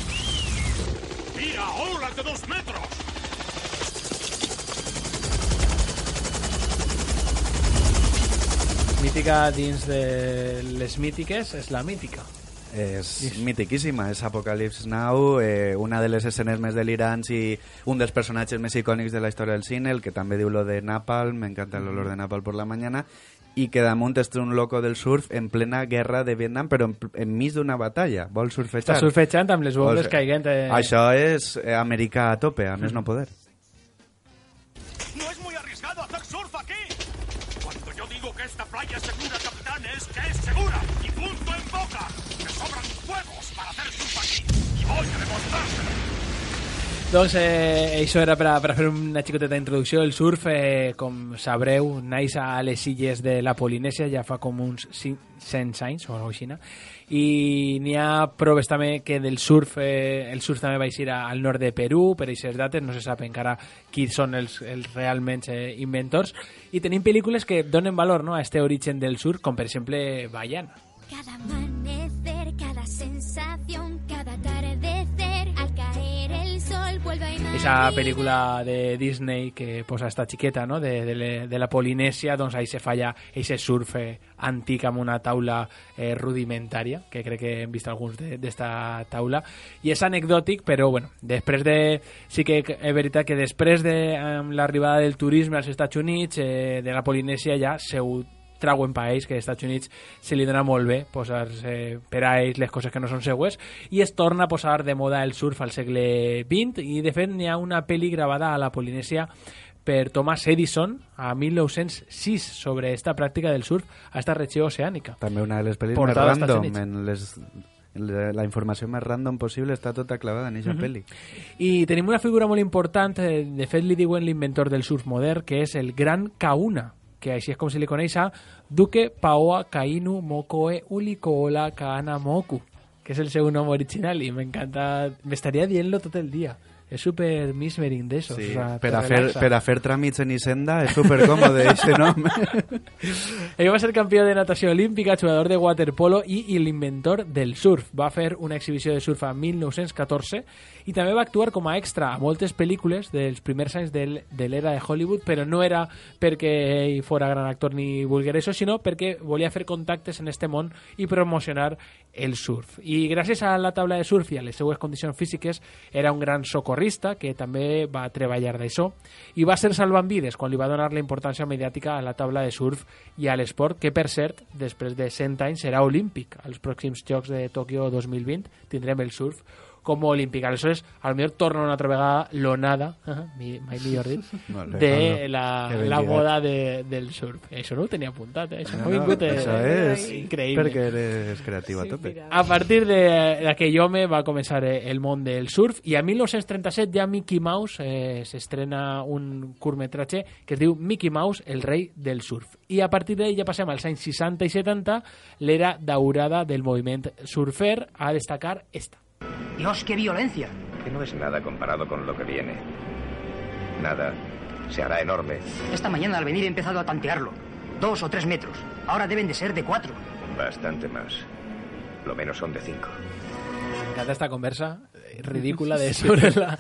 Mira, olas de dos metros. Mítica dins de les mítiques és la mítica. És yes. mitiquíssima, és Apocalypse Now, eh, una de les escenes més delirants i un dels personatges més icònics de la història del cine, el que també diu lo de Napalm, m'encanta l'olor de Napalm por la mañana, i que damunt és un loco del surf en plena guerra de Vietnam, però en, enmig d'una batalla, vol surfejant. Està surfejant amb les boles caiguent. Eh... Això és eh, americà a tope, a més no poder. No es muy arriesgado hacer surf aquí. Cuando yo digo que esta playa es segura, capitán, es que es segura. Y punto en boca. Me sobran huevos para hacer surf aquí. Y voy a demostrárselo. Doncs eh, això era per a, per a fer una xicoteta introducció. El surf, eh, com sabreu, naix a les illes de la Polinèsia ja fa com uns cent anys o alguna cosa així, i n'hi ha proves també que del surf eh, el surf també va eixir al nord de Perú per aquestes dates, no se sap encara qui són els, els realment eh, inventors, i tenim pel·lícules que donen valor, no, a este origen del surf, com per exemple Baiana. Cada amanecer, cada sensación, cada atardecer, al caer el sol vuelve a imaginar. esa pel·lícula de Disney que posa esta xiqueta, no?, de, de, de la Polinèsia, doncs ahí se falla ese surf eh, antic amb una taula eh, rudimentària, que crec que hem vist alguns d'esta de, taula, i és anecdòtic, però bueno, després de... sí que és veritat que després de eh, l'arribada del turisme als Estats Units, eh, de la Polinèsia ja se ho trauen per ells, que als Estats Units se li dona molt bé posar-se per a ells les coses que no són seues, i es torna a posar de moda el surf al segle vint, i de fet n'hi ha una pel·li gravada a la Polinèsia per Thomas Edison a mil nou-cents sis sobre esta pràctica del surf a esta regió oceànica. També una de les pel·lis més random, en les... la informació més random possible està tota clavada en aquesta uh-huh. pel·li. I tenim una figura molt important, de fet li diuen l'inventor del surf modern, que és el Gran Kahuna, que així és com se li coneix a Duke Paoa Kainu Mokoe Ulikoola Kaana Moku, que és el seu nom original, i m'encanta, m'estaria dient-lo tot el dia. És super mismering d'esos. Sí, o sea, per, a fer, per a fer tràmits en Hisenda és super còmode ese nom. Ell va ser campió de natació olímpica, jugador de waterpolo i, i l'inventor del surf. Va fer una exhibició de surf a mil nou-cents catorze i també va actuar com a extra a moltes pel·lícules dels primers anys del, de l'era de Hollywood, però no era perquè ell fora gran actor ni vulguera això, sinó perquè volia fer contactes en este món i promocionar el surf. I gràcies a la taula de surf i a les seues condicions físiques era un gran socorrista que també va treballar d'això i va ser salvant vides quan li va donar la importància mediàtica a la taula de surf i a l'esport, que per cert, després de cent anys serà olímpic. Als pròxims Jocs de Tòquio dos mil vint tindrem el surf com a olímpic. Aleshores, a lo millor torna una altra vegada l'onada, uh, mai millor dit, vale, de la, la moda de, del surf. Això no ho tenia apuntat, eh? Això no, no, vingut, eh, això és increïble. Perquè eres creatiu a sí, tope. A partir d'aquell home va començar el món del surf i a mil nou-cents trenta-set ja Mickey Mouse eh, s'estrena un curtmetratge que es diu Mickey Mouse, el rei del surf. I a partir d'ell ja passem als anys seixanta i setanta, l'era daurada del moviment surfer, a destacar esta. Dios, qué violencia. Que no es nada comparado con lo que viene. Nada. Se hará enorme. Esta mañana al venir he empezado a tantearlo. Dos o tres metros. Ahora deben de ser de cuatro. Bastante más. Lo menos son de cinco. Me encanta esta conversa ridícula de sobre la,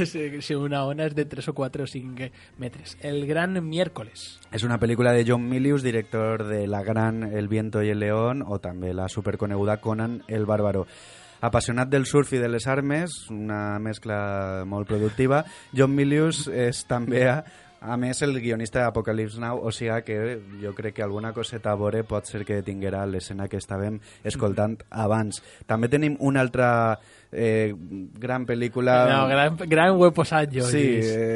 si una ona es de tres o cuatro o cinco metres. El Gran Miércoles. És una pel·lícula de John Milius, director de la gran El viento y el león, o també la superconeguda Conan el bàrbaro. Apassionat del surf i de les armes, una mescla molt productiva, John Milius és també, a, a més, el guionista d'Apocalypse Now, o sigui que jo crec que alguna coseta a veure pot ser que tinguera l'escena que estàvem escoltant abans. També tenim una altra eh, gran pel·lícula... No, gran, gran ho he posat jo. Sí,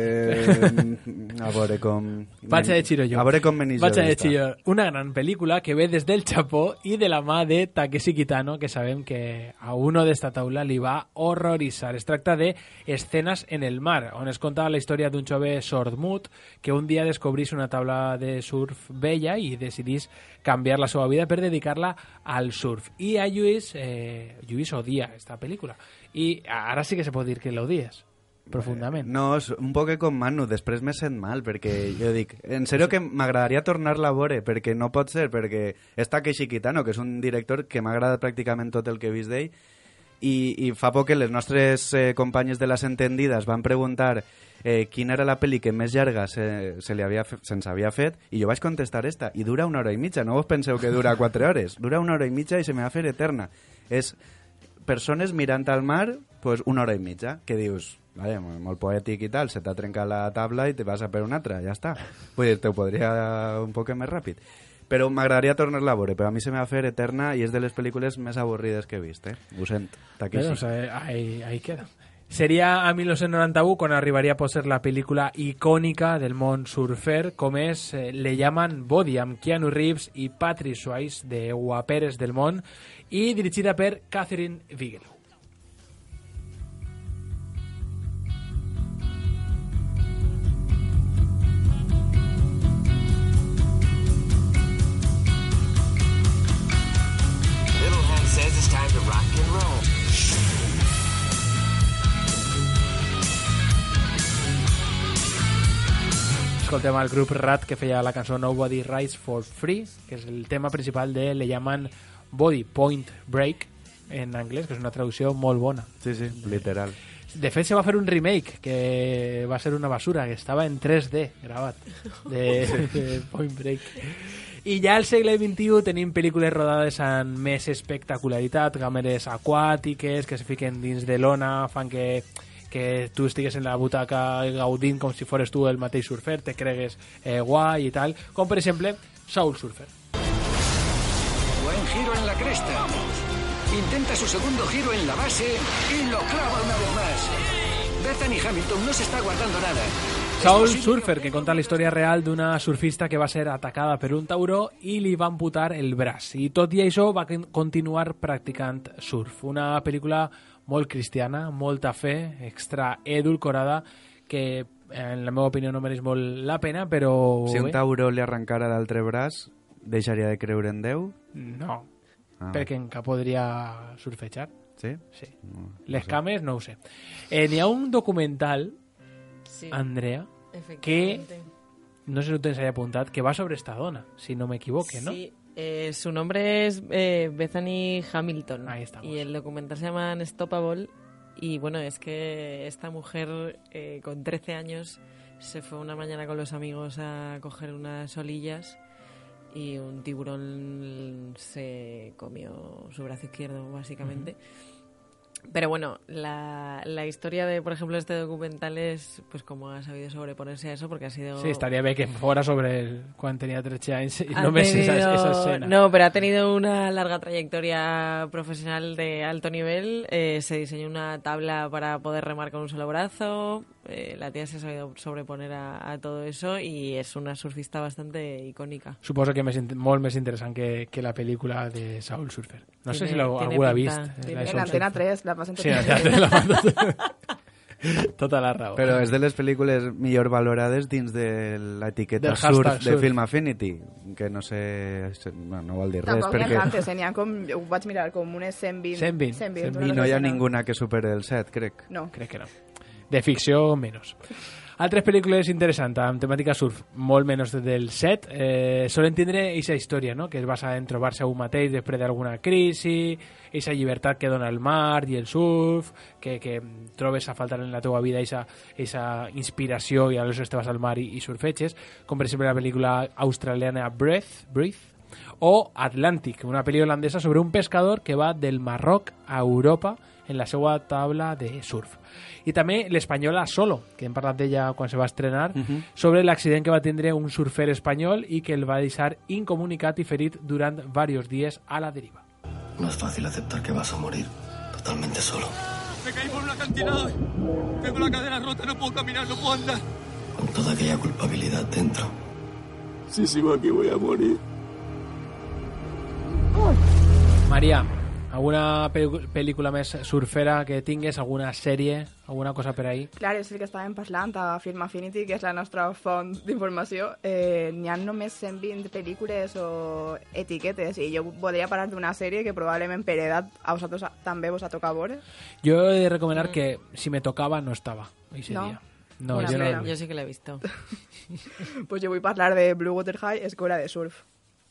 eh, a veure com... Vaig a dir-ho jo. A veure com menys Vaig a dir jo. Una gran pel·lícula que ve des del Japó i de la mà de Takeshi Kitano, que sabem que a uno d'esta taula li va horroritzar. Es tracta de Escenes en el mar, on es conta la història d'un jove sordmut que un dia descobrís una taula de surf vella i decidís canviar la seva vida per dedicar-la al surf. I a Lluís, eh, Lluís odia esta pel·lícula. I ara sí que se pot dir que l'odies profundament. Eh, no, és un poc com Manu, després me sent mal, perquè jo dic, en sèrio que m'agradaria tornar-la a veure, perquè no pot ser, perquè és Takeshi Kitano, que és un director que m'ha agradat pràcticament tot el que he vist d'ell, i, i fa poc que les nostres eh, companyes de Les Entendides van preguntar eh, quina era la pel·li que més llarga se, se li havia, se'ns havia fet, i jo vaig contestar esta, i dura una hora i mitja, no vos penseu que dura quatre hores, dura una hora i mitja i se me va fer eterna. És persones mirant al mar, pues una hora i mitja, que dius, vale, molt poètic i tal, se t'ha trencat la taula i te vas a per una altra, ja està. Vull dir, te ho podria un poc més ràpid. Però m'agradaria tornar-la a veure, però a mi se me va fer eterna i és de les pel·lícules més avorrides que he vist, eh? Ho sent, Takeshi. Bueno, o sea, ahí, ahí queda. Seria a mil nou-cents noranta-u quan arribaria a poder la pel·lícula icònica del món surfer, com és eh, Le llaman Body, amb Keanu Reeves i Patrick Swayze, de Guaperes del món, i dirigida per Catherine Bigelow. Little Hen says it's time to rock and roll. Escoltem el grup Rat, que feia la cançó Nobody Rides for Free, que és el tema principal de Le llaman Body Point Break en anglès, que és una traducció molt bona. Sí, sí, literal. De fet, se va fer un remake que va ser una basura, que estava en tres D gravat, de, de Point Break. I ja al segle vint-i-u tenim pel·lícules rodades amb més espectacularitat, càmeres aquàtiques que se fiquen dins de l'ona, fan que, que tu estigues en la butaca gaudint com si fores tu el mateix surfer, te cregues eh, guai i tal, com per exemple Soul Surfer. Buen giro en la cresta. Intenta su segundo giro en la base y lo clava una vez más. Bethany Hamilton no se está guardando nada. Soul Surfer, que conta la història real d'una surfista que va ser atacada per un tauró i li va amputar el braç. I tot i això va continuar practicant surf. Una pel·lícula molt cristiana, molta fe, extra edulcorada, que en la meva opinió no mereix molt la pena, però... Si un tauró li arrencara l'altre braç, deixaria de creure en Déu? No, ah. perquè encara podria surfejar. Sí? Sí. No, Les no sé. cames no ho sé. Eh, N'hi ha un documental, sí. Andrea, que no sé si ho tens ahí apuntat, que va sobre esta dona, si no me equivoque, ¿no? Sí, eh, su nombre es eh, Bethany Hamilton. Ahí estamos. Y el documental se llama Unstoppable. Y bueno, es que esta mujer eh, con trece años se fue una mañana con los amigos a coger unas olillas y un tiburón se comió su brazo izquierdo, básicamente. Uh-huh. Pero bueno, la, la historia de, por ejemplo, este documental es pues como ha sabido sobreponerse a eso, porque ha sido... Sí, estaría bien que fuera sobre el, cuando tenía trece años y ha no me tenido... esa, esa escena. No, pero ha tenido una larga trayectoria profesional de alto nivel. Eh, se diseñó una tabla para poder remar con un solo brazo. Eh, la tía se ha sabido sobreponer a, a todo eso y es una surfista bastante icónica. Suposo que més, molt més interessant que, que la pel·lícula de Soul Surfer. No sé si lo, algú l'ha vist. En Antena tres, la pasen tot. Sí, en Antena tres la pasen. Tota la raó. Però és de les pel·lícules millor valorades dins de l'etiqueta surf de Film Affinity, que no sé, no, no vol dir res. Tampoc perquè... n'hi ha tantes, n'hi ha com, ho vaig mirar, com unes cent vint. cent vint. cent vint, I no hi ha ninguna que supere el set, crec. No. Crec que no. De ficció, menys. Altres pel·lícules interessants, amb temàtica surf, molt menys del set, eh, solen tindre aquesta història, no? Que es basa en trobar-se a un mateix després d'alguna crisi, aquesta llibertat que dona el mar i el surf, que, que trobes a faltar en la teva vida aquesta inspiració i aleshores te vas al mar i, i surfeges, com per exemple la pel·lícula australiana Breath, Breath, o Atlantic, una pel·lícula holandesa sobre un pescador que va del Marroc a Europa en la seva taula de surf. I també l'espanyola Solo, que hem parlat d'ella quan se va estrenar, uh-huh. sobre l'accident que va tindre un surfer espanyol i que el va deixar incomunicat i ferit durant varios dies a la deriva. No es fácil aceptar que vas a morir totalmente solo. Me caí por un acantilado. Tengo la cadera rota, no puedo caminar, no puedo andar. Con toda aquella culpabilidad dentro. Si sigo aquí voy a morir. Maria, alguna pel·lícula més surfera que tingues, alguna sèrie, alguna cosa per ahí? Clar, és el que estàvem parlant a Film Affinity, que és la nostra font d'informació. Eh, n'hi ha només cent vint pel·lícules o etiquetes, i jo podria parlar d'una sèrie que probablement per edat a vosaltres també vos ha tocat veure. Jo he de recomanar mm. que si me tocava no estava ese no. día. No, bueno, yo, no, no yo sí que la he visto. Pues yo voy a hablar de Blue Water High, escuela de surf.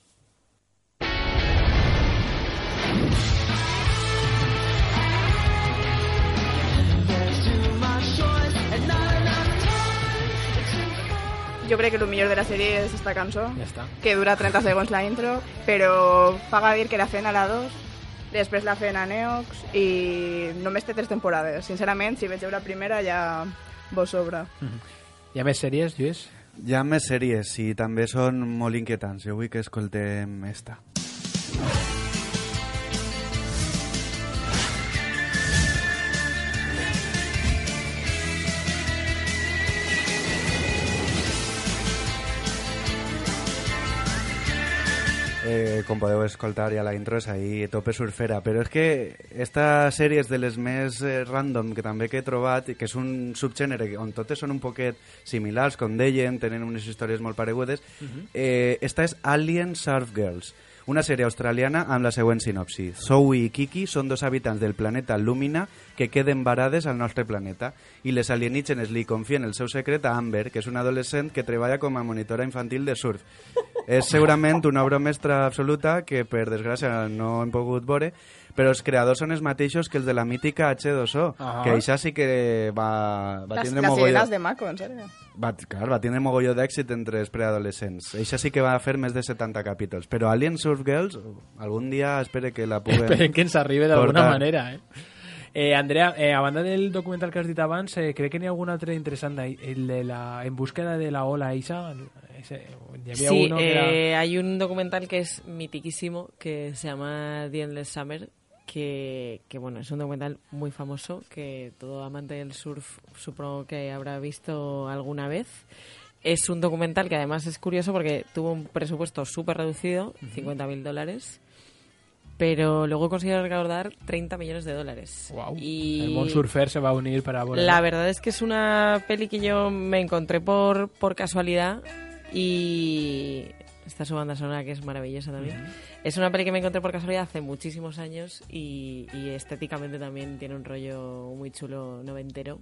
Jo crec que el millor de la sèrie és esta cançó, ja que dura trenta segons la intro, però paga dir que la feien a la dos, després la feien a Neox i només té tres temporades. Sincerament, si vegeu la primera ja vos sobra. Mm-hmm. Hi ha més sèries, Lluís? Hi ha més sèries i també són molt inquietants. Jo vull que escoltem esta. Eh, com podeu escoltar ja la intro és ahí tope surfera, però és que esta sèrie és de les més eh, random que també que he trobat, que és un subgènere on totes són un poquet similars, com deien, tenen unes històries molt paregudes. Uh-huh. eh, esta és Alien Surf Girls, una sèrie australiana amb la següent sinopsi. Zoe i Kiki són dos habitants del planeta Lumina que queden varades al nostre planeta i les alienígenes li confien el seu secret a Amber, que és una adolescent que treballa com a monitora infantil de surf. És segurament una obra mestra absoluta que per desgràcia no hem pogut veure, però els creadors són els mateixos que els de la mítica hache dos o, Ah. que això sí que va, va Las, tindre las mogolló... ideas de Mako, en serio. Va, clar, va tindre mogolló d'èxit entre els preadolescents. Això sí que va fer més de setanta capítols. Però Alien Surf Girls, algun dia espere que la puguem... Esperen que ens arribi d'alguna portar. manera, eh? Eh, Andrea, eh, a banda del documental que has dit abans, eh, crec que n'hi ha algun altre interessant, el de la En búsqueda de la ola Isa. Ese, hi havia Sí, uno que eh, era... hay un documental que es mitiquísimo que se llama The Endless Summer, que, que bueno, es un documental muy famoso que todo amante del surf supongo que habrá visto alguna vez. Es un documental que además es curioso porque tuvo un presupuesto súper reducido, Uh-huh. cincuenta mil dólares, pero luego consiguió recaudar treinta millones de dólares. Wow. Y El Mont Surfer se va a unir para... volar. la verdad es que es una peli que yo me encontré por, por casualidad y está su banda sonora que es maravillosa también. Uh-huh. Es una peli que me encontré por casualidad hace muchísimos años y, y estéticamente también tiene un rollo muy chulo noventero.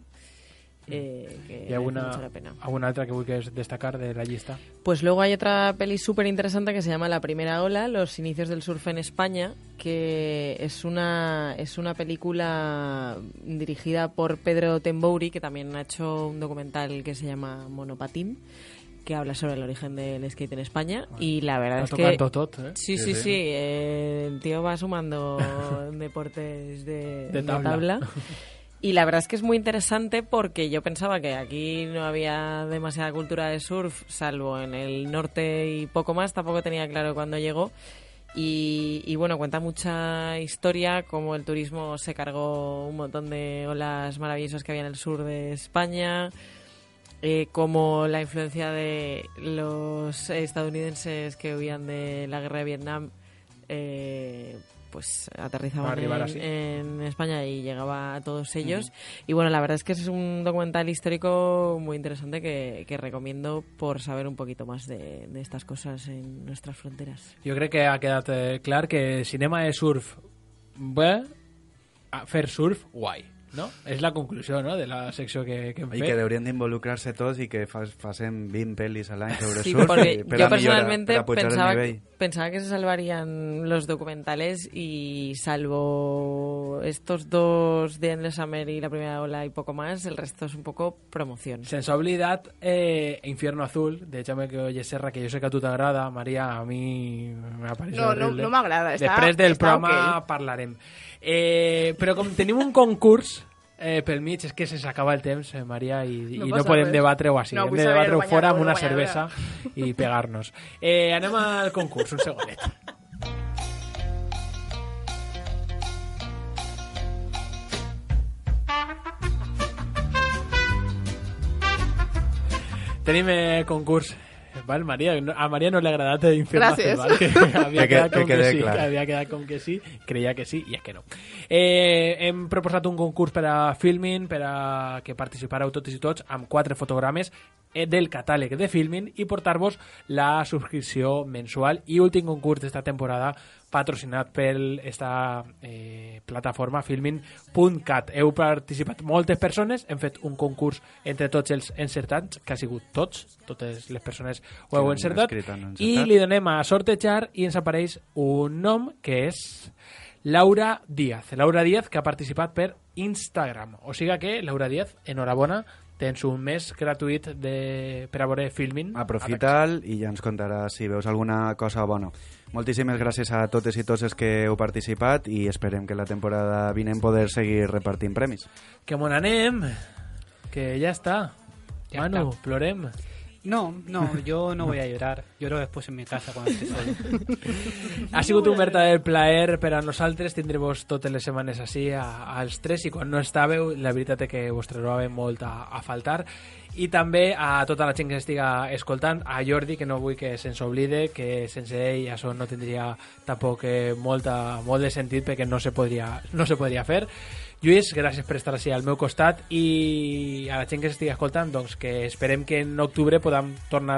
Eh, que ¿Y merece alguna, mucho la pena. alguna otra que vulguis destacar de la lista? Pues luego hay otra peli súper interesante que se llama La Primera Ola, los inicios del surf en España, que es una, es una película dirigida por Pedro Tembouri, que también ha hecho un documental que se llama Monopatín, que habla sobre el origen del skate en España. Y la verdad Lo es tocan que... tot, tot, ¿eh? Sí, sí, Sí, sí. sí. eh, el tío va sumando deportes de, De de tabla. tabla. Y la verdad es que es muy interesante porque yo pensaba que aquí no había demasiada cultura de surf, salvo en el norte y poco más. Tampoco tenía claro cuándo llegó. Y, y bueno, cuenta mucha historia, como el turismo se cargó un montón de olas maravillosas que había en el sur de España, eh, como la influencia de los estadounidenses que huían de la guerra de Vietnam, eh, pues aterrizaban Para arribar en, así. en España y llegaba a todos ellos. Y bueno, la verdad es que es un documental histórico muy interesante que, que recomiendo por saber un poquito más de, de estas cosas en nuestras fronteras. Jo crec que ha quedat eh, clar que cinema de surf bé, a fer surf guai, no? És la conclusió, no?, de la secció que, que hem I fet. que deurien d'involucrar-se tots i que fas, facen vint pel·lis a l'any sobre Sí, surf porque i per yo a millorar, personalmente per a pujar pensaba, el nivell. pensaba que se salvarían los documentales y salvo estos dos de Endless Summer y La Primera Ola y poco más, el resto es un poco promoción. Se'ns ha oblidat eh, Infierno Azul, de Jaume Coello Serra, que jo sé que a tu t'agrada, Maria, a mi m'ha parecido No, no, horrible. no m'agrada, està- Després del està programa ok. parlarem. Eh, però com tenim un concurs eh, pel mig, és que se s'acaba el temps, eh, Maria, i, No i no passa podem res. debatre-ho així. No, Hem vull de saber el debatre-ho fora amb guanyador, una la cervesa i pegar-nos. Eh, anem al concurs, un segonet. Tenim eh, concurs. Val, Maria, no- a Maria no li ha agradat Infierno Gràcies. Azul, val? Que havia Que- quedat que com que, quede sí, clar. que havia quedat com que sí, creia que sí, i és que no. Eh, hem proposat un concurs per a Filmin, per a que participareu totes i tots, amb quatre fotogrames eh, del catàleg de Filmin i portar-vos la subscripció mensual i últim concurs d'esta temporada patrocinat per esta eh, plataforma filmin punt cat. Heu participat moltes persones, hem fet un concurs entre tots els encertats, que ha sigut tots, totes les persones ho heu Que han encertat, escrit han encertat. i li donem a sortejar i ens apareix un nom que és Laura Díaz. Laura Díaz, que ha participat per Instagram. O sigui que, Laura Díaz, enhorabona, tens un mes gratuït de, per a veure Filmin. Aprofita'l i ja ens contaràs si veus alguna cosa bona. Moltíssimes gràcies a totes i tots els que heu participat i esperem que la temporada vinent poder seguir repartint premis. Que mon anem, que ja està. Ya Manu, está. plorem. No, no, yo no voy a llorar. Lloro después en mi casa cuando esté solo. Ha sigut un verdader plaer per a nosaltres tindre-vos totes les setmanes així a, als tres i quan no estàveu la veritat és que vos trobàvem molt a, a faltar i també a tota la gent que estiga escoltant, a Jordi, que no vull que se'ns oblide, que sense ell això no tindria tampoc eh, molta, molt de sentit perquè no se podria, no se podria fer. Lluís, gràcies per estar així al meu costat i a la gent que s'estigui escoltant, doncs que esperem que en octubre podam tornar a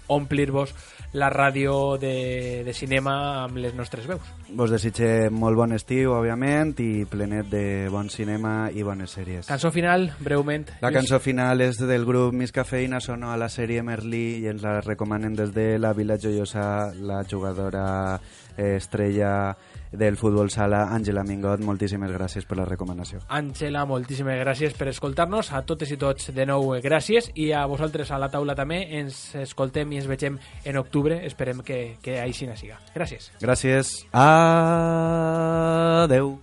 omplir-vos la ràdio de, de cinema amb les nostres veus. Vos desitgem molt bon estiu, òbviament, i plenet de bon cinema i bones sèries. Cançó final, breument. La cançó final és del grup Miss Cafeïna, sonó a la sèrie Merlí i ens la recomanen des de la Vila Joiosa, la jugadora eh, estrella del futbol sala, Àngela Mingot. Moltíssimes gràcies per la recomanació. Àngela, moltíssimes gràcies per escoltar-nos. A totes i tots, de nou, gràcies. I a vosaltres a la taula també. Ens escoltem i ens vegem en octubre. Esperem que, que així na siga. Gràcies. Gràcies. Adeu.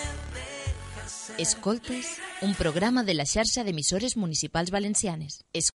Escoltes, un programa de la xarxa d'emissores municipals valencianes.